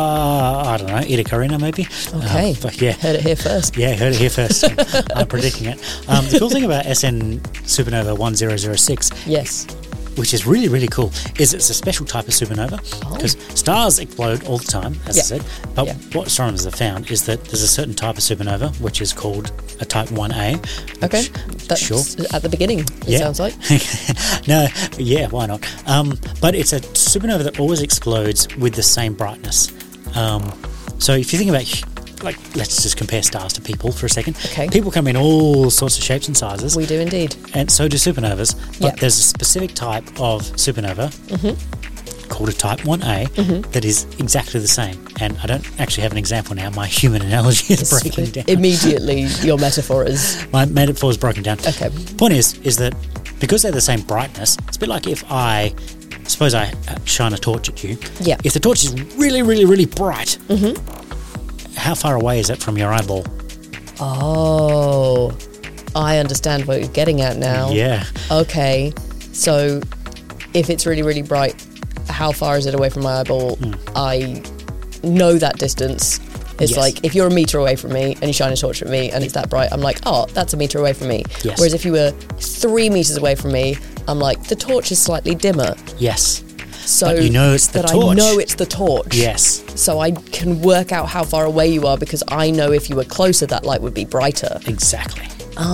Uh, I don't know. Ida Carina, maybe. Okay. Um, but yeah. Heard it here first. Yeah, heard it here first. I'm predicting it. Um, the cool thing about S N Supernova one thousand six, Yes. which is really, really cool, is it's a special type of supernova because stars explode all the time, as Yeah. I said. But Yeah. what astronomers have found is that there's a certain type of supernova which is called a type one A. which- Okay. That's sure. at the beginning, it Yeah. sounds like. No, yeah, why not? Um, but it's a supernova that always explodes with the same brightness. Um, so if you think about hu- like, let's just compare stars to people for a second. Okay. People come in all sorts of shapes and sizes. We do indeed. And so do supernovas. But Yep. there's a specific type of supernova called a type one A that is exactly the same. And I don't actually have an example now. My human analogy is breaking down. Immediately, your metaphor is My metaphor is broken down. okay. Point is, is that because they're the same brightness, it's a bit like if I, suppose I uh, shine a torch at you. Yeah. If the torch is really, really, really bright, how far away is it from your eyeball? Oh, I understand what you're getting at now. Yeah. Okay, so if it's really, really bright, how far is it away from my eyeball? I know that distance. It's Yes. like if you're a metre away from me and you shine a torch at me and it's that bright, I'm like, oh, that's a metre away from me. Yes. Whereas if you were three metres away from me, I'm like, the torch is slightly dimmer. Yes. So But you know it's the that torch. I know it's the torch. Yes. So I can work out how far away you are because I know if you were closer, that light would be brighter. Exactly.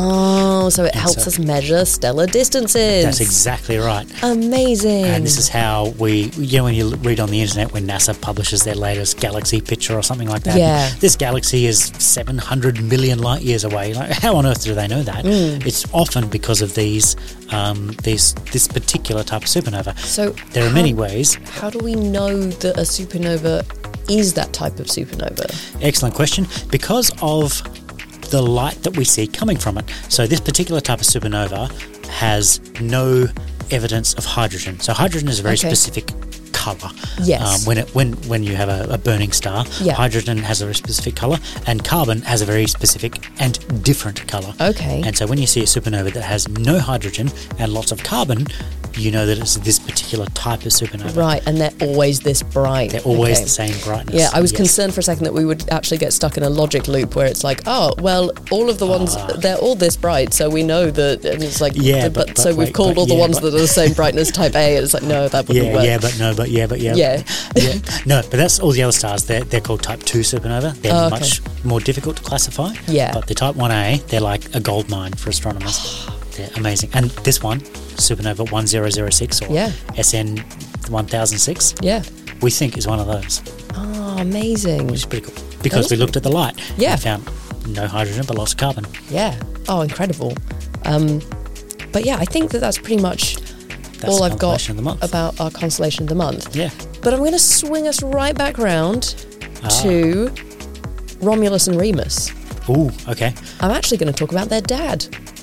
Oh, so it helps so- us measure stellar distances. That's exactly right. Amazing. And this is how we, you know, when you read on the internet when NASA publishes their latest galaxy picture or something like that. Yeah. This galaxy is seven hundred million light years away. Like, how on earth do they know that? Mm. It's often because of these, um, these, this particular type of supernova. So there are how- many ways. How do we know that a supernova is that type of supernova? Excellent question. Because of the light that we see coming from it. So this particular type of supernova has no evidence of hydrogen. So hydrogen is a very Okay. specific colour. Yes. Um, when it when when you have a, a burning star, Yeah. hydrogen has a very specific colour, and carbon has a very specific and different colour. Okay. And so when you see a supernova that has no hydrogen and lots of carbon, you know that it's this particular type of supernova. Right, and they're always this bright. They're always Okay. the same brightness. Yeah, I was Yes. concerned for a second that we would actually get stuck in a logic loop where it's like, oh, well, all of the ones, they're all this bright, so we know that, and it's like, Yeah, th- but- but, but so we've wait, called but all the yeah, ones but- that are the same brightness type A, and it's like, no, that wouldn't Yeah, work. yeah, but no, but yeah, but yeah. Yeah. yeah. No, but that's all the other stars. They're, they're called type two supernova. They're Oh, okay. much more difficult to classify. Yeah. But the type one A, they're like a gold mine for astronomers. They're amazing. And this one, supernova one thousand six or Yeah. S N one thousand six, Yeah. we think is one of those, Oh, amazing. which is pretty cool. Because is we looked at the light Yeah. and found no hydrogen but lots of carbon. Yeah. Oh, incredible. Um, but yeah, I think that that's pretty much That's all the I've got constellation of the month. about our constellation of the month. Yeah. But I'm going to swing us right back round Ah. to Romulus and Remus. Ooh, okay. I'm actually going to talk about their dad.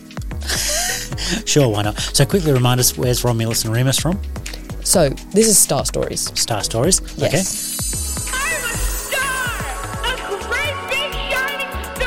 Sure, why not? So quickly remind us, where's Romulus and Remus from? So this is Star Stories. Star Stories. Okay. Yes. I'm a star! A great big shining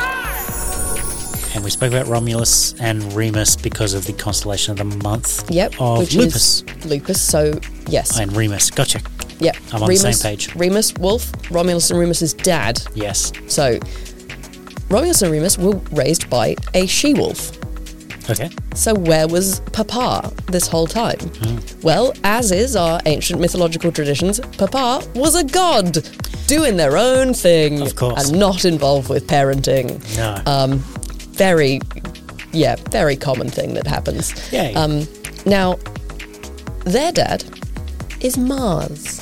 star! And we spoke about Romulus and Remus because of the constellation of the month Yep. of which Lupus. is Lupus. So yes. And Remus. Gotcha. Yep. I'm on the Remus, same page. Remus Wolf, Romulus and Remus's dad. Yes. So Romulus and Remus were raised by a she-wolf. Okay. So where was Papa this whole time? Well, as is our ancient mythological traditions, Papa was a god doing their own thing Of course. and not involved with parenting. No. Um, very, yeah, very common thing that happens. Yay. Um, now, their dad is Mars.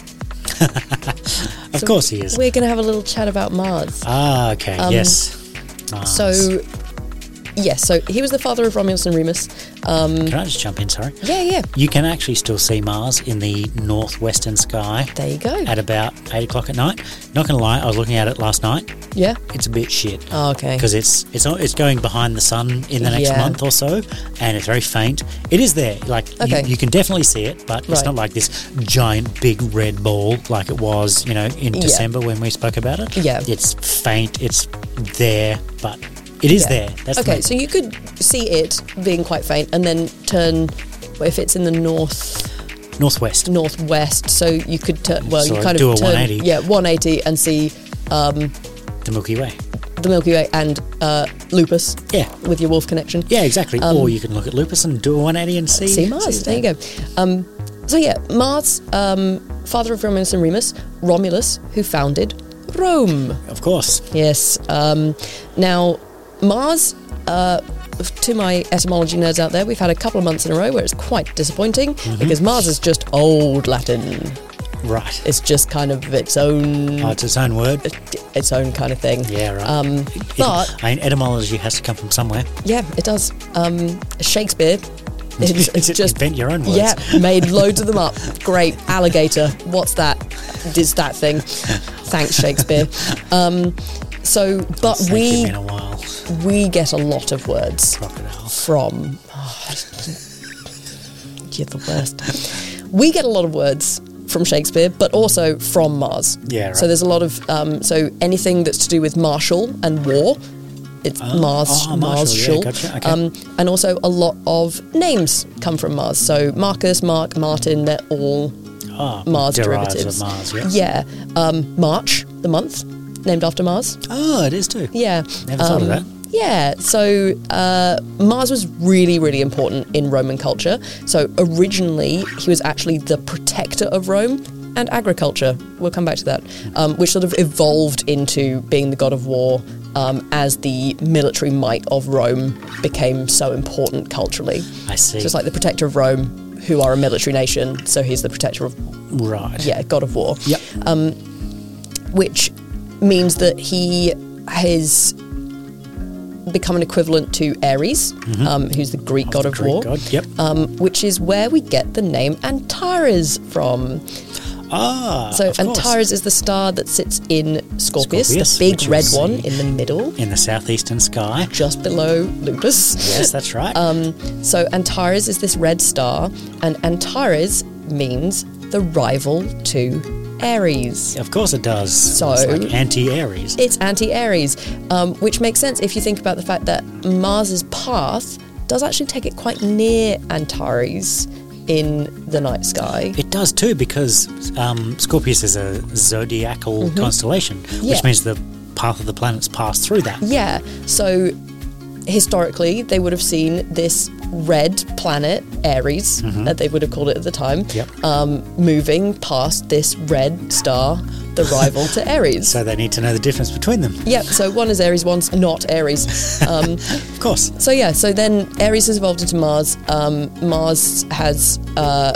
of course he is. We're going to have a little chat about Mars. Ah, okay. yes. Mars. So, yes, so he was the father of Romulus and Remus. Um, Can I just jump in? Sorry. yeah, yeah, You can actually still see Mars in the northwestern sky there you go. at about eight o'clock at night. Not gonna lie, I was looking at it last night. Yeah. It's a bit shit. Oh, okay. Because it's it's not- it's going behind the sun in the next Yeah. month or so, and it's very faint. It is there, like you- Okay. you, can definitely see it, but it's Right. not like this giant big red ball like it was, you know, in Yeah. December when we spoke about it. Yeah. It's faint. It's there, but it is Yeah. there. That's the okay, main so you could see it being quite faint and then turn, if it's in the north northwest. northwest, so you could turn, well, So you kind do of a turn, one eighty. yeah, one eighty and see um, The Milky Way. the Milky Way and uh, Lupus Yeah. with your wolf connection. Yeah, exactly. or you can look at Lupus and do a one eighty and see See Mars, there you go. Um, so yeah, Mars, um, father of Romulus and Remus, Romulus, who founded Rome. Of course. Yes. Um, now, Mars, uh, to my etymology nerds out there, we've had a couple of months in a row where it's quite disappointing Mm-hmm. because Mars is just old Latin. Right. It's just kind of its own. Oh, it's its own word. its own kind of thing. Yeah, right. Um, It- but I mean, etymology has to come from somewhere. yeah, it does. Um, Shakespeare. It's, it's just invent your own words. Yeah, made loads of them up. Great. Alligator. What's that? Is that thing? Thanks, Shakespeare. Um, so, but Thank you, we been a while. we get a lot of words Crocodile. from. Oh, you're the worst. We get a lot of words from Shakespeare, but also from Mars. Yeah, right. So there's a lot of um, so anything that's to do with martial and war. It's Oh, Mars, oh, martial, yeah, Martial. gotcha, okay. Um, and also a lot of names come from Mars. So Marcus, Mark, Martin, they're all Ah, Mars derives derivatives. of Mars, yeah. Yeah. Um, March, the month, named after Mars. Oh, it is too. Yeah. Never thought of Um, that. Yeah, so uh, Mars was really, really important in Roman culture. So originally, he was actually the protector of Rome and agriculture. We'll come back to that, um, which sort of evolved into being the god of war um, as the military might of Rome became so important culturally. I see. So it's like the protector of Rome, who are a military nation. So he's the protector of, Right. yeah, god of war. Yep. Which means that he has become an equivalent to Ares, um, who's the Greek god The of Greek war, god. Yep. Um, which is where we get the name Antares from. ah, So of course. Antares is the star that sits in Scorpius, Scorpius, the big which red is one the- in the middle, in the southeastern sky. just below Lupus. Yes, that's right. Um, So Antares is this red star, and Antares means the rival to Ares. of course it does. So- it's like anti-Aries. It's anti-Aries, um, which makes sense if you think about the fact that Mars's path does actually take it quite near Antares in the night sky. It does too, because um, Scorpius is a zodiacal constellation, Mm-hmm. Yeah. which means the path of the planets pass through that. Yeah, so historically they would have seen this red planet, Ares, that they would have called it at the time, Yep. um, moving past this red star, the rival to Ares. So they need to know the difference between them. Yeah, so one is Ares, one's not Ares. Um, Of course. So yeah, so then Ares has evolved into Mars. Um, Mars has uh,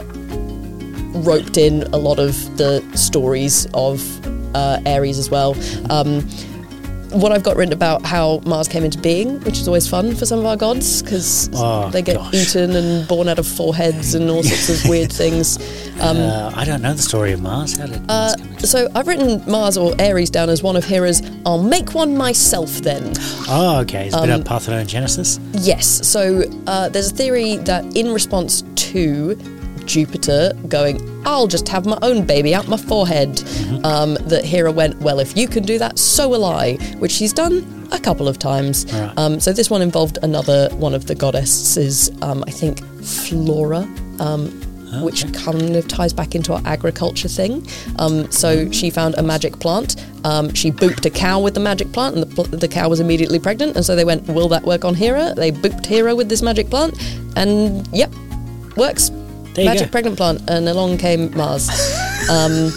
roped in a lot of the stories of uh, Ares as well. Um, what I've got written about how Mars came into being, which is always fun for some of our gods, because Oh, they get gosh. eaten and born out of foreheads and all sorts of weird things. Um, uh, I don't know the story of Mars. How did Mars come into so I've written Mars or Ares down as one of Hera's "I'll make one myself then." Oh, okay. It's a bit Um, of Parthenogenesis. Yes. So uh, there's a theory that in response to Jupiter going, "I'll just have my own baby out my forehead," um, that Hera went, "Well, if you can do that, so will I," which she's done a couple of times. Right. Um, so this one involved another one of the goddesses, um, I think Flora. Um, Which kind of ties back into our agriculture thing. Um, so she found a magic plant. Um, she booped a cow with the magic plant, and the, pl- the cow was immediately pregnant. And so they went, "Will that work on Hera?" They booped Hera with this magic plant, and yep, works. There you Magic go. pregnant plant, and along came Mars. Um,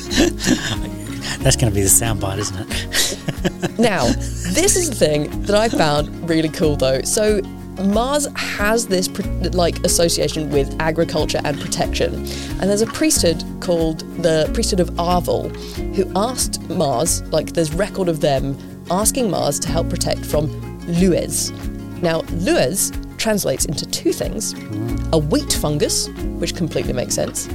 That's going to be the soundbite, isn't it? now, this is the thing that I found really cool, though. So Mars has this pr- like association with agriculture and protection, and there's a priesthood called the priesthood of Arvel, who asked Mars, like there's record of them asking Mars to help protect from lues. Now, lues translates into two things: a wheat fungus, which completely makes sense,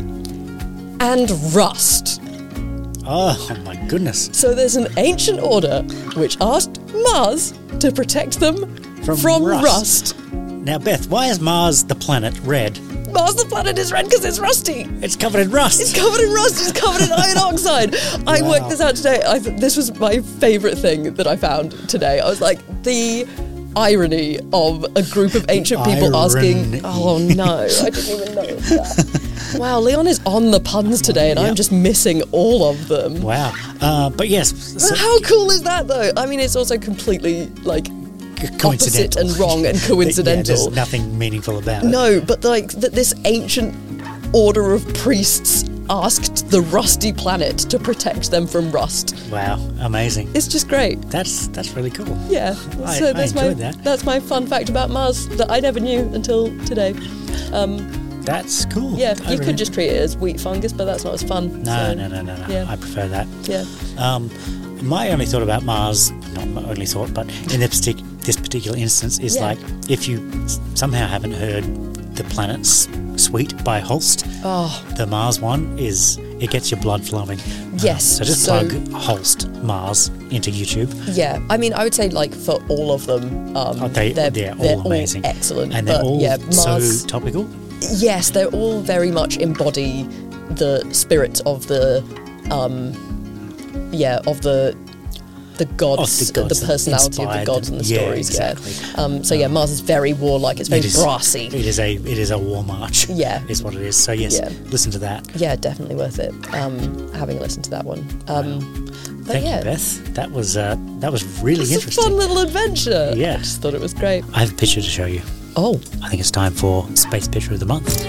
and rust. Oh, oh my goodness. So there's an ancient order which asked Mars to protect them From from, rust. rust. Now, Beth, why is Mars the planet red? Mars, the planet, is red because it's rusty. It's covered in rust. It's covered in rust. It's covered in iron oxide. I Wow. worked this out today. I th- this was my favourite thing that I found today. I was like, the irony of a group of ancient people Irony. asking. Oh no, I didn't even know that. Wow, Leon is on the puns today, and Yeah. I'm just missing all of them. Wow. Uh, but yes, so, How cool is that, though? I mean, it's also completely like opposite coincidental. and wrong and Yeah, coincidental. there's nothing meaningful about it. No, but like that this ancient order of priests asked the rusty planet to protect them from rust. Wow, amazing. It's just great. That's that's really cool. Yeah. I- so I that's my enjoyed that. that's my fun fact about Mars that I never knew until today. Um, That's cool. yeah, I you really- could just treat it as wheat fungus, but that's not as fun. No, so, no, no, no, no. yeah. I prefer that. Yeah. Um, my only thought about Mars, not my only thought, but in this, partic- this particular instance, is Yeah. like if you s- somehow haven't heard The Planet's Suite by Holst, Oh, the Mars one is, it gets your blood flowing. Yes, So just so- plug Holst Mars into YouTube. yeah. I mean, I would say like for all of them, um, Oh, they, they're, they're all they're amazing. excellent. And they're but all yeah, Mars, so topical. yes, they're all very much embody the spirit of the, um, yeah, of the the gods, Of the gods the that personality of the inspired gods them. and the Yeah, stories. exactly. Yeah. Um, so yeah, Mars is very warlike. It's very It is- brassy. It is a it is a war march. Yeah. is what it is. So yes, Yeah. listen to that. Yeah, definitely worth it. Um, having listened to that one. Um, but Thank yeah, you, Beth. That was uh, that was really it's a interesting. fun little adventure. Yeah. I just thought it was great. I have a picture to show you. Oh, I think it's time for Space Picture of the Month.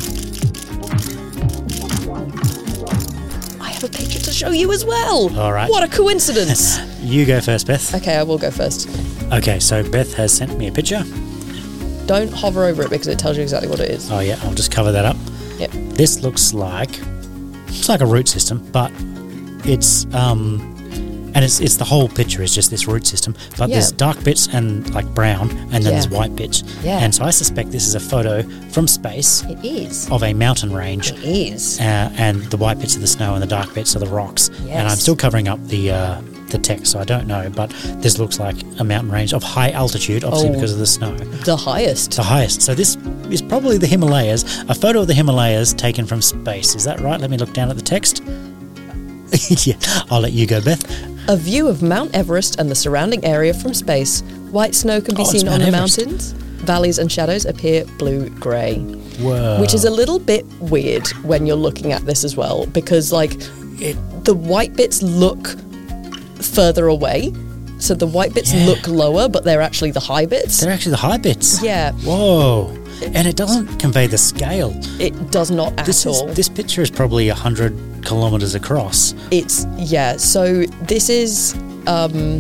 I have a picture to show you as well. All right. What a coincidence. You go first, Beth. Okay, I will go first. Okay, so Beth has sent me a picture. Don't hover over it because it tells you exactly what it is. Oh yeah, I'll just cover that up. Yep. This looks like it's like a root system, but it's um and it's it's the whole picture is just this root system, but Yeah. there's dark bits and like brown, and then Yeah. there's white bits. Yeah. And so I suspect this is a photo from space It is. of a mountain range. It is. Uh, and the white bits are the snow and the dark bits are the rocks. And I'm Yes. still covering up the uh, the text, so I don't know. But this looks like a mountain range of high altitude, obviously Oh. because of the snow. The highest. The highest. So this is probably the Himalayas. A photo of the Himalayas taken from space. Is that right? Let me look down at the text. Yeah, I'll let you go, Beth. A view of Mount Everest and the surrounding area from space. White snow can be Oh, it's seen on Mount the Everest. mountains. Valleys and shadows appear blue-grey. Whoa. Which is a little bit weird when you're looking at this as well, because like It- the white bits look further away, so the white bits Yeah. look lower, but they're actually the high bits. They're actually the high bits. Yeah, Whoa. And it doesn't convey the scale. it does not at This is all. this picture is probably a hundred kilometers across. It's yeah. So this is um,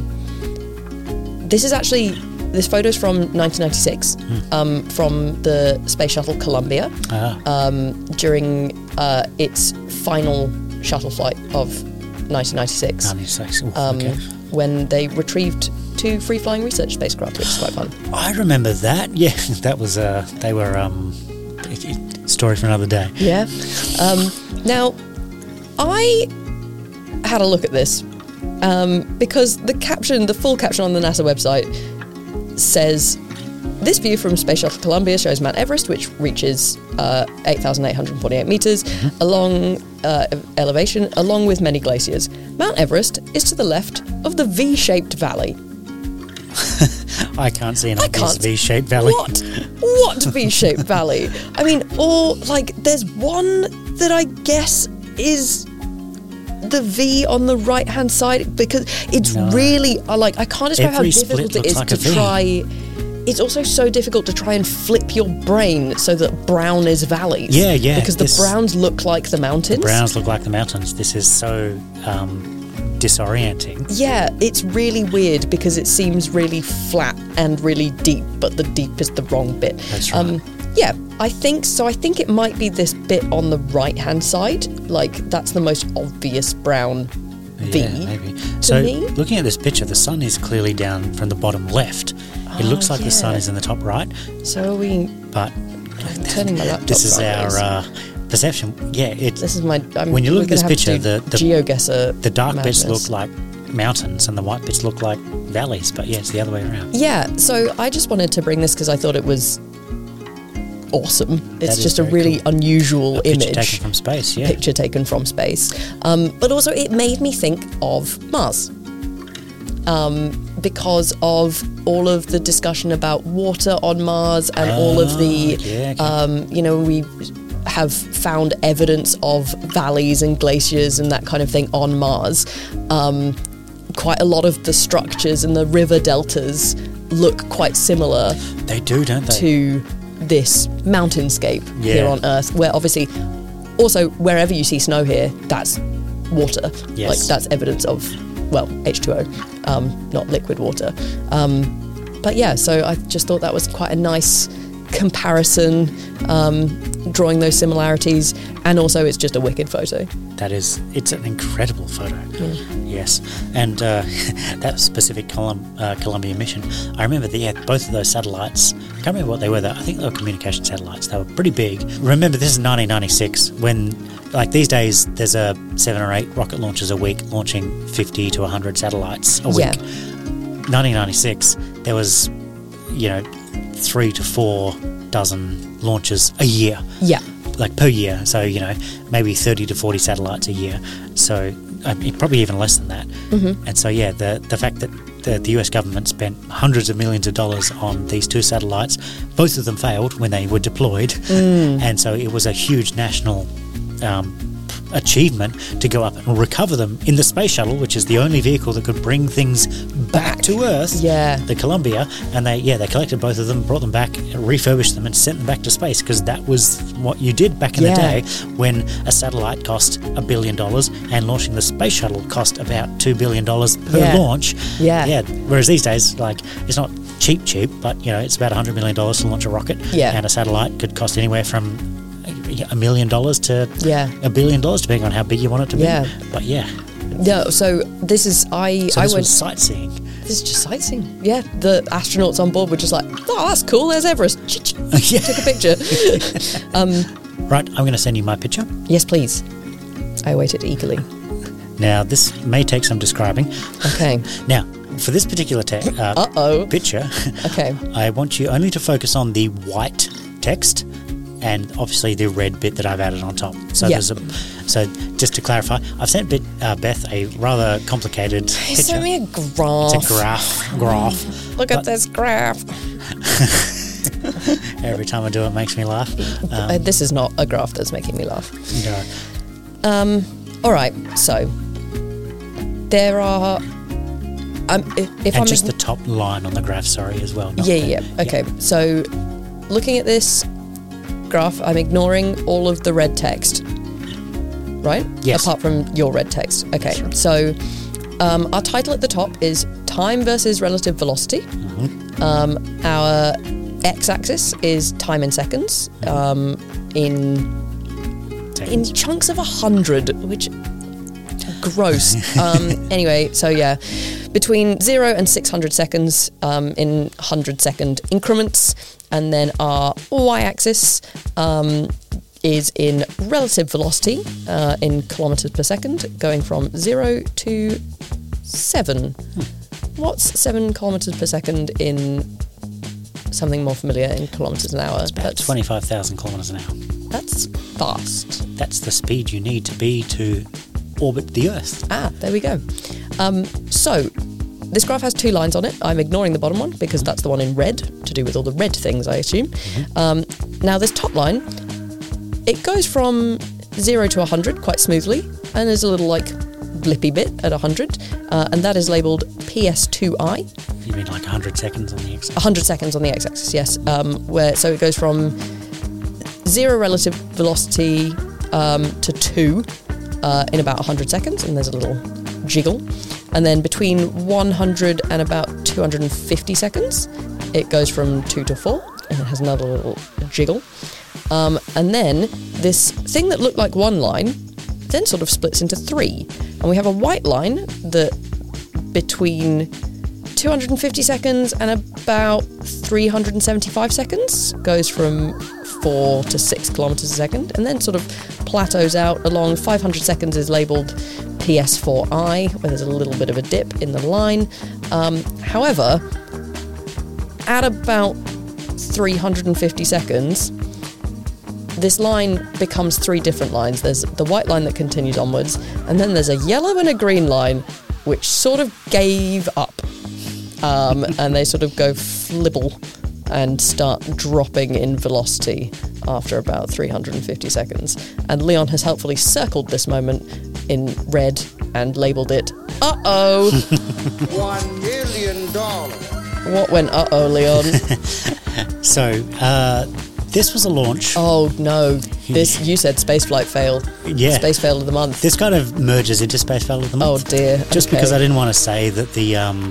this is actually this photo's from nineteen ninety-six, um, from the space shuttle Columbia Ah. um, during uh, its final shuttle flight of nineteen ninety-six. ninety-six. Ooh, um, okay. when they retrieved two free-flying research spacecraft, which is quite fun. I remember that. Yeah, that was uh, they were um, story for another day. Yeah. Um, now, I had a look at this um, because the caption, the full caption on the NASA website says, "This view from Space Shuttle Columbia shows Mount Everest, which reaches uh, eight thousand eight hundred forty-eight meters along uh, elevation, along with many glaciers. Mount Everest is to the left of the V-shaped valley." I can't see an I obvious can't. V-shaped valley. What? What V-shaped valley? I mean, or like, there's one that I guess is the V on the right-hand side, because it's No. really uh, like I can't describe Every how difficult split it is looks like to a V. try. It's also so difficult to try and flip your brain so that brown is valleys. Yeah, yeah, Because the this- browns look like the mountains. Browns look like the mountains. This is so um, disorienting. Yeah, it's really weird because it seems really flat and really deep, but the deep is the wrong bit. That's right. Yeah, I think so. I think it might be this bit on the right-hand side. Like, that's the most obvious brown V. Yeah, maybe. So, me? looking at this picture, the sun is clearly down from the bottom left. It looks like the sun yeah. is in the top right, So are we but I'm turning my laptop this is our sideways. uh, perception. Yeah, it. This is my. I'm, when you look we're at this gonna have picture, to do the- the- GeoGuessr. the dark bits madness. look like mountains, and the white bits look like valleys. But yeah, it's the other way around. Yeah, so I just wanted to bring this because I thought it was awesome. It's is just a very really cool. unusual A picture image. taken from space. Yeah. Picture taken from space. Um, but also, it made me think of Mars. Um, because of all of the discussion about water on Mars and all of the, Ah, yeah, okay. um, you know, we have found evidence of valleys and glaciers and that kind of thing on Mars. Um, quite a lot of the structures and the river deltas look quite similar They do, don't they? to this mountainscape here Yeah. on Earth, where obviously, also wherever you see snow here, that's water. Yes. Like that's evidence of, well, H two O, um, not liquid water. Um, but yeah, so I just thought that was quite a nice comparison, um, drawing those similarities, and also it's just a wicked photo. That is, it's an incredible photo. Mm. Yes, and uh, that specific Colum- uh, Columbia mission, I remember the, yeah, both of those satellites. I can't remember what they were. Though. I think they were communication satellites. They were pretty big. Remember, this is nineteen ninety-six when, like these days, there's a seven or eight rocket launches a week, launching fifty to one hundred satellites a week. Yeah. nineteen ninety-six, there was, you know, three to four dozen launches a year. Yeah. Like per year, so you know maybe thirty to forty satellites a year. So I mean, probably even less than that. Mm-hmm. And so yeah, the the fact that the, the U S government spent hundreds of millions of dollars on these two satellites, both of them failed when they were deployed, Mm. and so it was a huge national um, achievement to go up and recover them in the space shuttle, which is the only vehicle that could bring things back, Back. to Earth. Yeah. The Columbia, and they yeah they collected both of them, brought them back, refurbished them, and sent them back to space because that was what you did back in Yeah. the day when a satellite cost a billion dollars and launching the space shuttle cost about two billion dollars per Yeah. launch. Yeah. yeah. Whereas these days, like it's not cheap, cheap, but you know it's about a hundred million dollars to launch a rocket. Yeah. and a satellite could cost anywhere from a million dollars to Yeah. a billion dollars, depending on how big you want it to be. Yeah. But yeah, No, so this is I. so I this went. was sightseeing. This is just sightseeing. Yeah, the astronauts on board were just like, "Oh, that's cool. There's Everest." Yeah. Took a picture. um, Right, I'm going to send you my picture. yes, please. I await it eagerly. Now, this may take some describing. Okay. Now, for this particular te- uh, Uh oh. picture, Okay. I want you only to focus on the white text and obviously the red bit that I've added on top. So Yeah. there's a, so just to clarify, I've sent bit, uh, Beth a rather complicated He picture. sent me a graph. It's a graph, graph. Look at But this graph. Every time I do it, it makes me laugh. Um, Uh, this is not a graph that's making me laugh. no. Um. All right. So there are. Um. If, if and I'm just ign- the top line on the graph, sorry, as well. not Yeah, the- yeah. Okay. So, looking at this graph, I'm ignoring all of the red text, right? Yes. Apart from your red text. Okay. So, um, our title at the top is Time versus Relative Velocity. Mm-hmm. Um, our x-axis is time in seconds. Um, in in Seconds. chunks of a hundred, which gross. um, anyway, so yeah, between zero and six hundred seconds um, in hundred second increments, and then our y-axis um, is in relative velocity uh, in kilometers per second, going from zero to seven. What's seven kilometers per second in something more familiar in kilometers an hour? About That's twenty-five thousand kilometres an hour. that's fast. That's the speed you need to be to orbit the Earth. Ah, there we go. Um, so, this graph has two lines on it. I'm ignoring the bottom one because that's the one in red, to do with all the red things, I assume. Um, now, this top line, it goes from zero to one hundred quite smoothly, and there's a little, like, blippy bit at one hundred, uh, and that is labelled P S two I. You mean like one hundred seconds on the X? one hundred seconds on the x-axis, yes. Um, where so it goes from zero relative velocity um, to two uh, in about one hundred seconds, and there's a little jiggle. And then between one hundred and about two hundred fifty seconds, it goes from two to four, and it has another little jiggle. Um, and then this thing that looked like one line then sort of splits into three. And we have a white line that between two hundred fifty seconds and about three hundred seventy-five seconds goes from four to six kilometers a second, and then sort of plateaus out along five hundred seconds is labelled P S four I, where there's a little bit of a dip in the line. Um, however, at about three hundred fifty seconds, this line becomes three different lines. There's the white line that continues onwards, and then there's a yellow and a green line, which sort of gave up. Um, and they sort of go flibble and start dropping in velocity after about three hundred fifty seconds. And Leon has helpfully circled this moment in red and labelled it, uh-oh. One million dollars. What went uh-oh, Leon? So, uh, this was a launch. Oh, no. This, you said spaceflight fail. Yeah. Space fail of the month. This kind of merges into Space Fail of the Oh, Month. dear. Just Okay. because I didn't want to say that the um,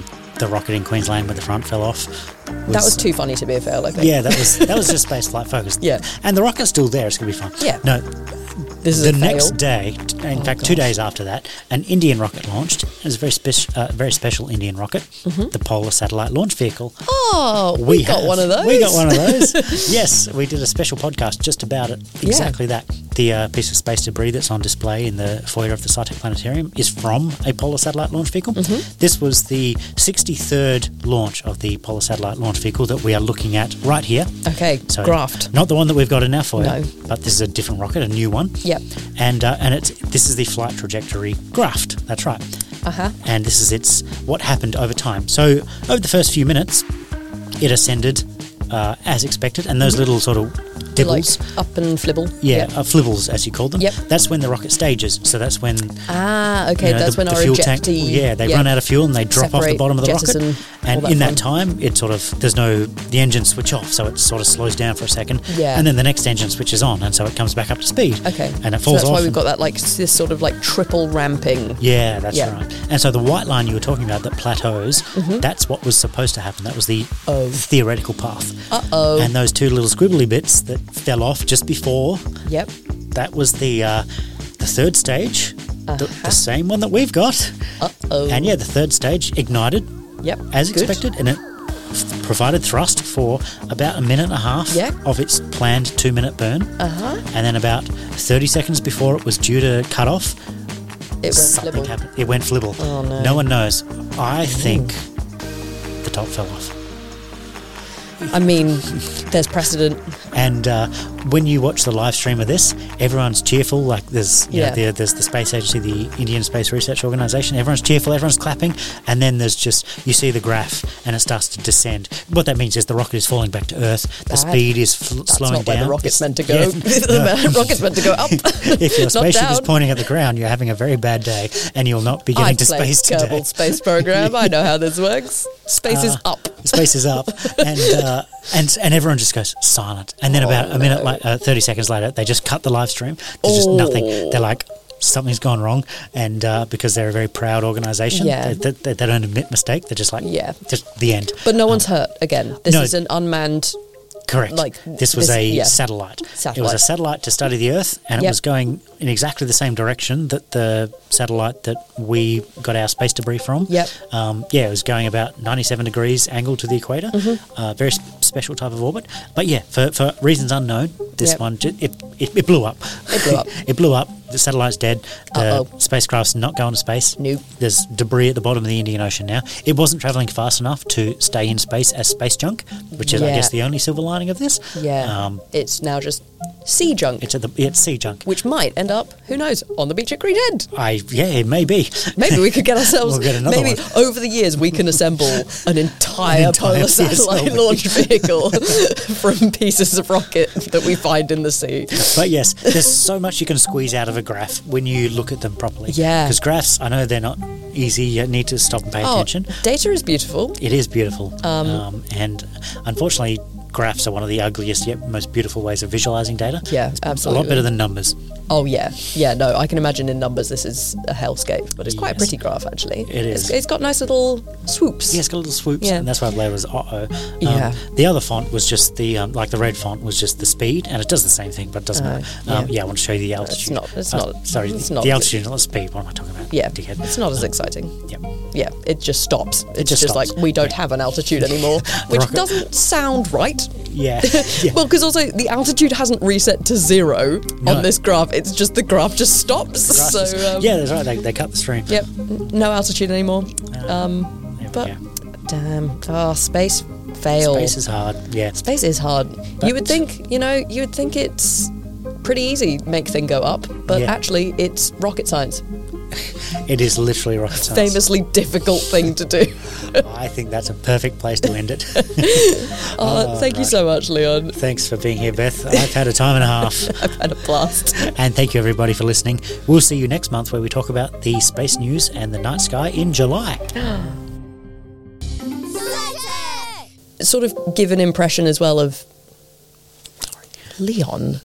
the rocket in Queensland when the front fell off. That was too funny to be a fail, I think. Yeah, that was that was just space flight focused. Yeah. And the rocket's still there. It's going to be fine. Yeah. No, This is the a fail. next day, t- in Oh, fact, two gosh. days after that, an Indian rocket launched. It was a very, spec- uh, very special Indian rocket, the Polar Satellite Launch Vehicle. Oh, we, we got have. one of those. We got one of those. Yes, we did a special podcast just about it. Exactly that. The uh, piece of space debris that's on display in the foyer of the SciTech Planetarium is from a Polar Satellite Launch Vehicle. Mm-hmm. This was the sixty-third launch of the Polar Satellite Launch Vehicle that we are looking at right here. Okay, So graft. Not the one that we've got in our foyer, No. but this is a different rocket, a new one. Yep. And uh, and it's this is the flight trajectory graft. That's right. Uh-huh. And this is its what happened over time. So over the first few minutes, it ascended uh, as expected, and those little sort of dibbles, Like up and flibble. yeah, Yep. uh, flibbles as you call them. Yep. That's when the rocket stages. So that's when Ah, okay, you know, that's the, when the our fuel ejectee... tank. Yeah, they run out of fuel and they drop off the Separate, bottom of the jettison, rocket. all And that in fun. that time, it sort of there's no the engines switch off, so it sort of slows down for a second. Yeah. And then the next engine switches on, and so it comes back up to speed. Okay. And it So falls that's off. why we've and- got that, like, s- this sort of, like, triple ramping. Yeah, that's Yeah. right. And so the white line you were talking about that plateaus, that's what was supposed to happen. That was the Mm-hmm. Oh. theoretical path. Uh-oh. And those two little squibbly bits that fell off just before, Yep. that was the uh, the third stage, the, Uh-huh. the same one that we've got. Uh-oh. And yeah, the third stage ignited Yep. as Good. expected, and it f- provided thrust for about a minute and a half Yeah. of its planned two-minute burn. Uh-huh. And then about thirty seconds before it was due to cut off, It went something flibble. happened. It went flibble. Oh, no. one knows. I think the top fell off. I mean, there's precedent. And uh, when you watch the live stream of this, everyone's cheerful. Like there's, you Yeah. know, there, there's the space agency, the Indian Space Research Organisation. Everyone's cheerful. Everyone's clapping. And then there's just you see the graph, and it starts to descend. What that means is the rocket is falling back to Earth. The Bad. speed is fl- That's slowing not where down. the rocket's It's- meant to go. yeah, the rocket's meant to go up. if your Not spaceship is down. pointing at the ground, you're having a very bad day, and you'll not be getting I to played space today. Kerbal Space Program. I know how this works. Space is Uh, up. Space is up, and uh, and and everyone just goes silent. And then about a minute, like uh, thirty seconds later, they just cut the live stream. There's just nothing. They're like, something's gone wrong, and uh, because they're a very proud organisation, Yeah. they, they, they don't admit mistake. They're just like, Yeah. just the end. But no one's hurt again. This no. is an unmanned. Correct. Like, this was this- a yeah. satellite. It was Satellite. a satellite to study the Earth, and it Yep. was going in exactly the same direction that the satellite that we got our space debris from. Yep. Um, yeah, it was going about ninety-seven degrees angle to the equator. Mm-hmm. Uh, very sp- special type of orbit. But yeah, for, for reasons unknown, this Yep. one ju- it, it it blew up. It blew up. it blew up. The satellite's dead. The Uh-oh. spacecraft's not going to space. Nope. There's debris at the bottom of the Indian Ocean now. It wasn't travelling fast enough to stay in space as space junk, which is, I Yeah. guess, the only silver lining of this. Yeah. Um, it's now just sea junk, it's at the it's sea junk. which might end up, who knows, on the beach at Green Head. I yeah, it may be. Maybe we could get ourselves. We'll get another maybe one. over the years we can assemble an entire, An entire polar P S L satellite V. launch vehicle from pieces of rocket that we find in the sea. But yes, there's so much you can squeeze out of a graph when you look at them properly. Yeah. Because graphs, I know they're not easy. You need to stop and pay Oh, attention. data is beautiful. It is beautiful. Um, and unfortunately, graphs are one of the ugliest yet most beautiful ways of visualizing data. Yeah, A absolutely. lot better than numbers. Oh yeah, yeah. No, I can imagine in numbers this is a hellscape, but it's quite a Yes. pretty graph actually. It is. It's, it's got nice little swoops. Yeah, it's got little swoops, Yeah. and that's why the label is uh-oh. Um, Yeah. The other font was just the, um, like the red font was just the speed, and it does the same thing, but it doesn't Oh, matter. Um, yeah. yeah. I want to show you the altitude. not- it's Uh, not- Sorry, it's the, not the as- altitude, not the speed. What am I talking about? Yeah, Dickhead. it's not as exciting. Yep. Yeah, it just stops. It's just just, stops. like we don't Yeah. have an altitude anymore, which rocket- doesn't sound right. Yeah. yeah. Well, because also the altitude hasn't reset to zero No. on this graph. It's just the graph just stops. Grass So is- um, yeah, that's right. They, they cut the stream. yep, n- no altitude anymore. Um, There we but go. damn, oh, space fail. Space is hard. Yeah. Space is hard. You would But- think, you know, you would think it's pretty easy to make thing go up, but Yeah. actually it's rocket science. It is literally rocket science. Famously difficult thing to do. I think that's a perfect place to end it. Oh, thank you so much, Leon. Thanks for being here, Beth. I've had a time and a half. I've had a blast. And thank you, everybody, for listening. We'll see you next month where we talk about the space news and the night sky in July. Sort of give an impression as well of Leon.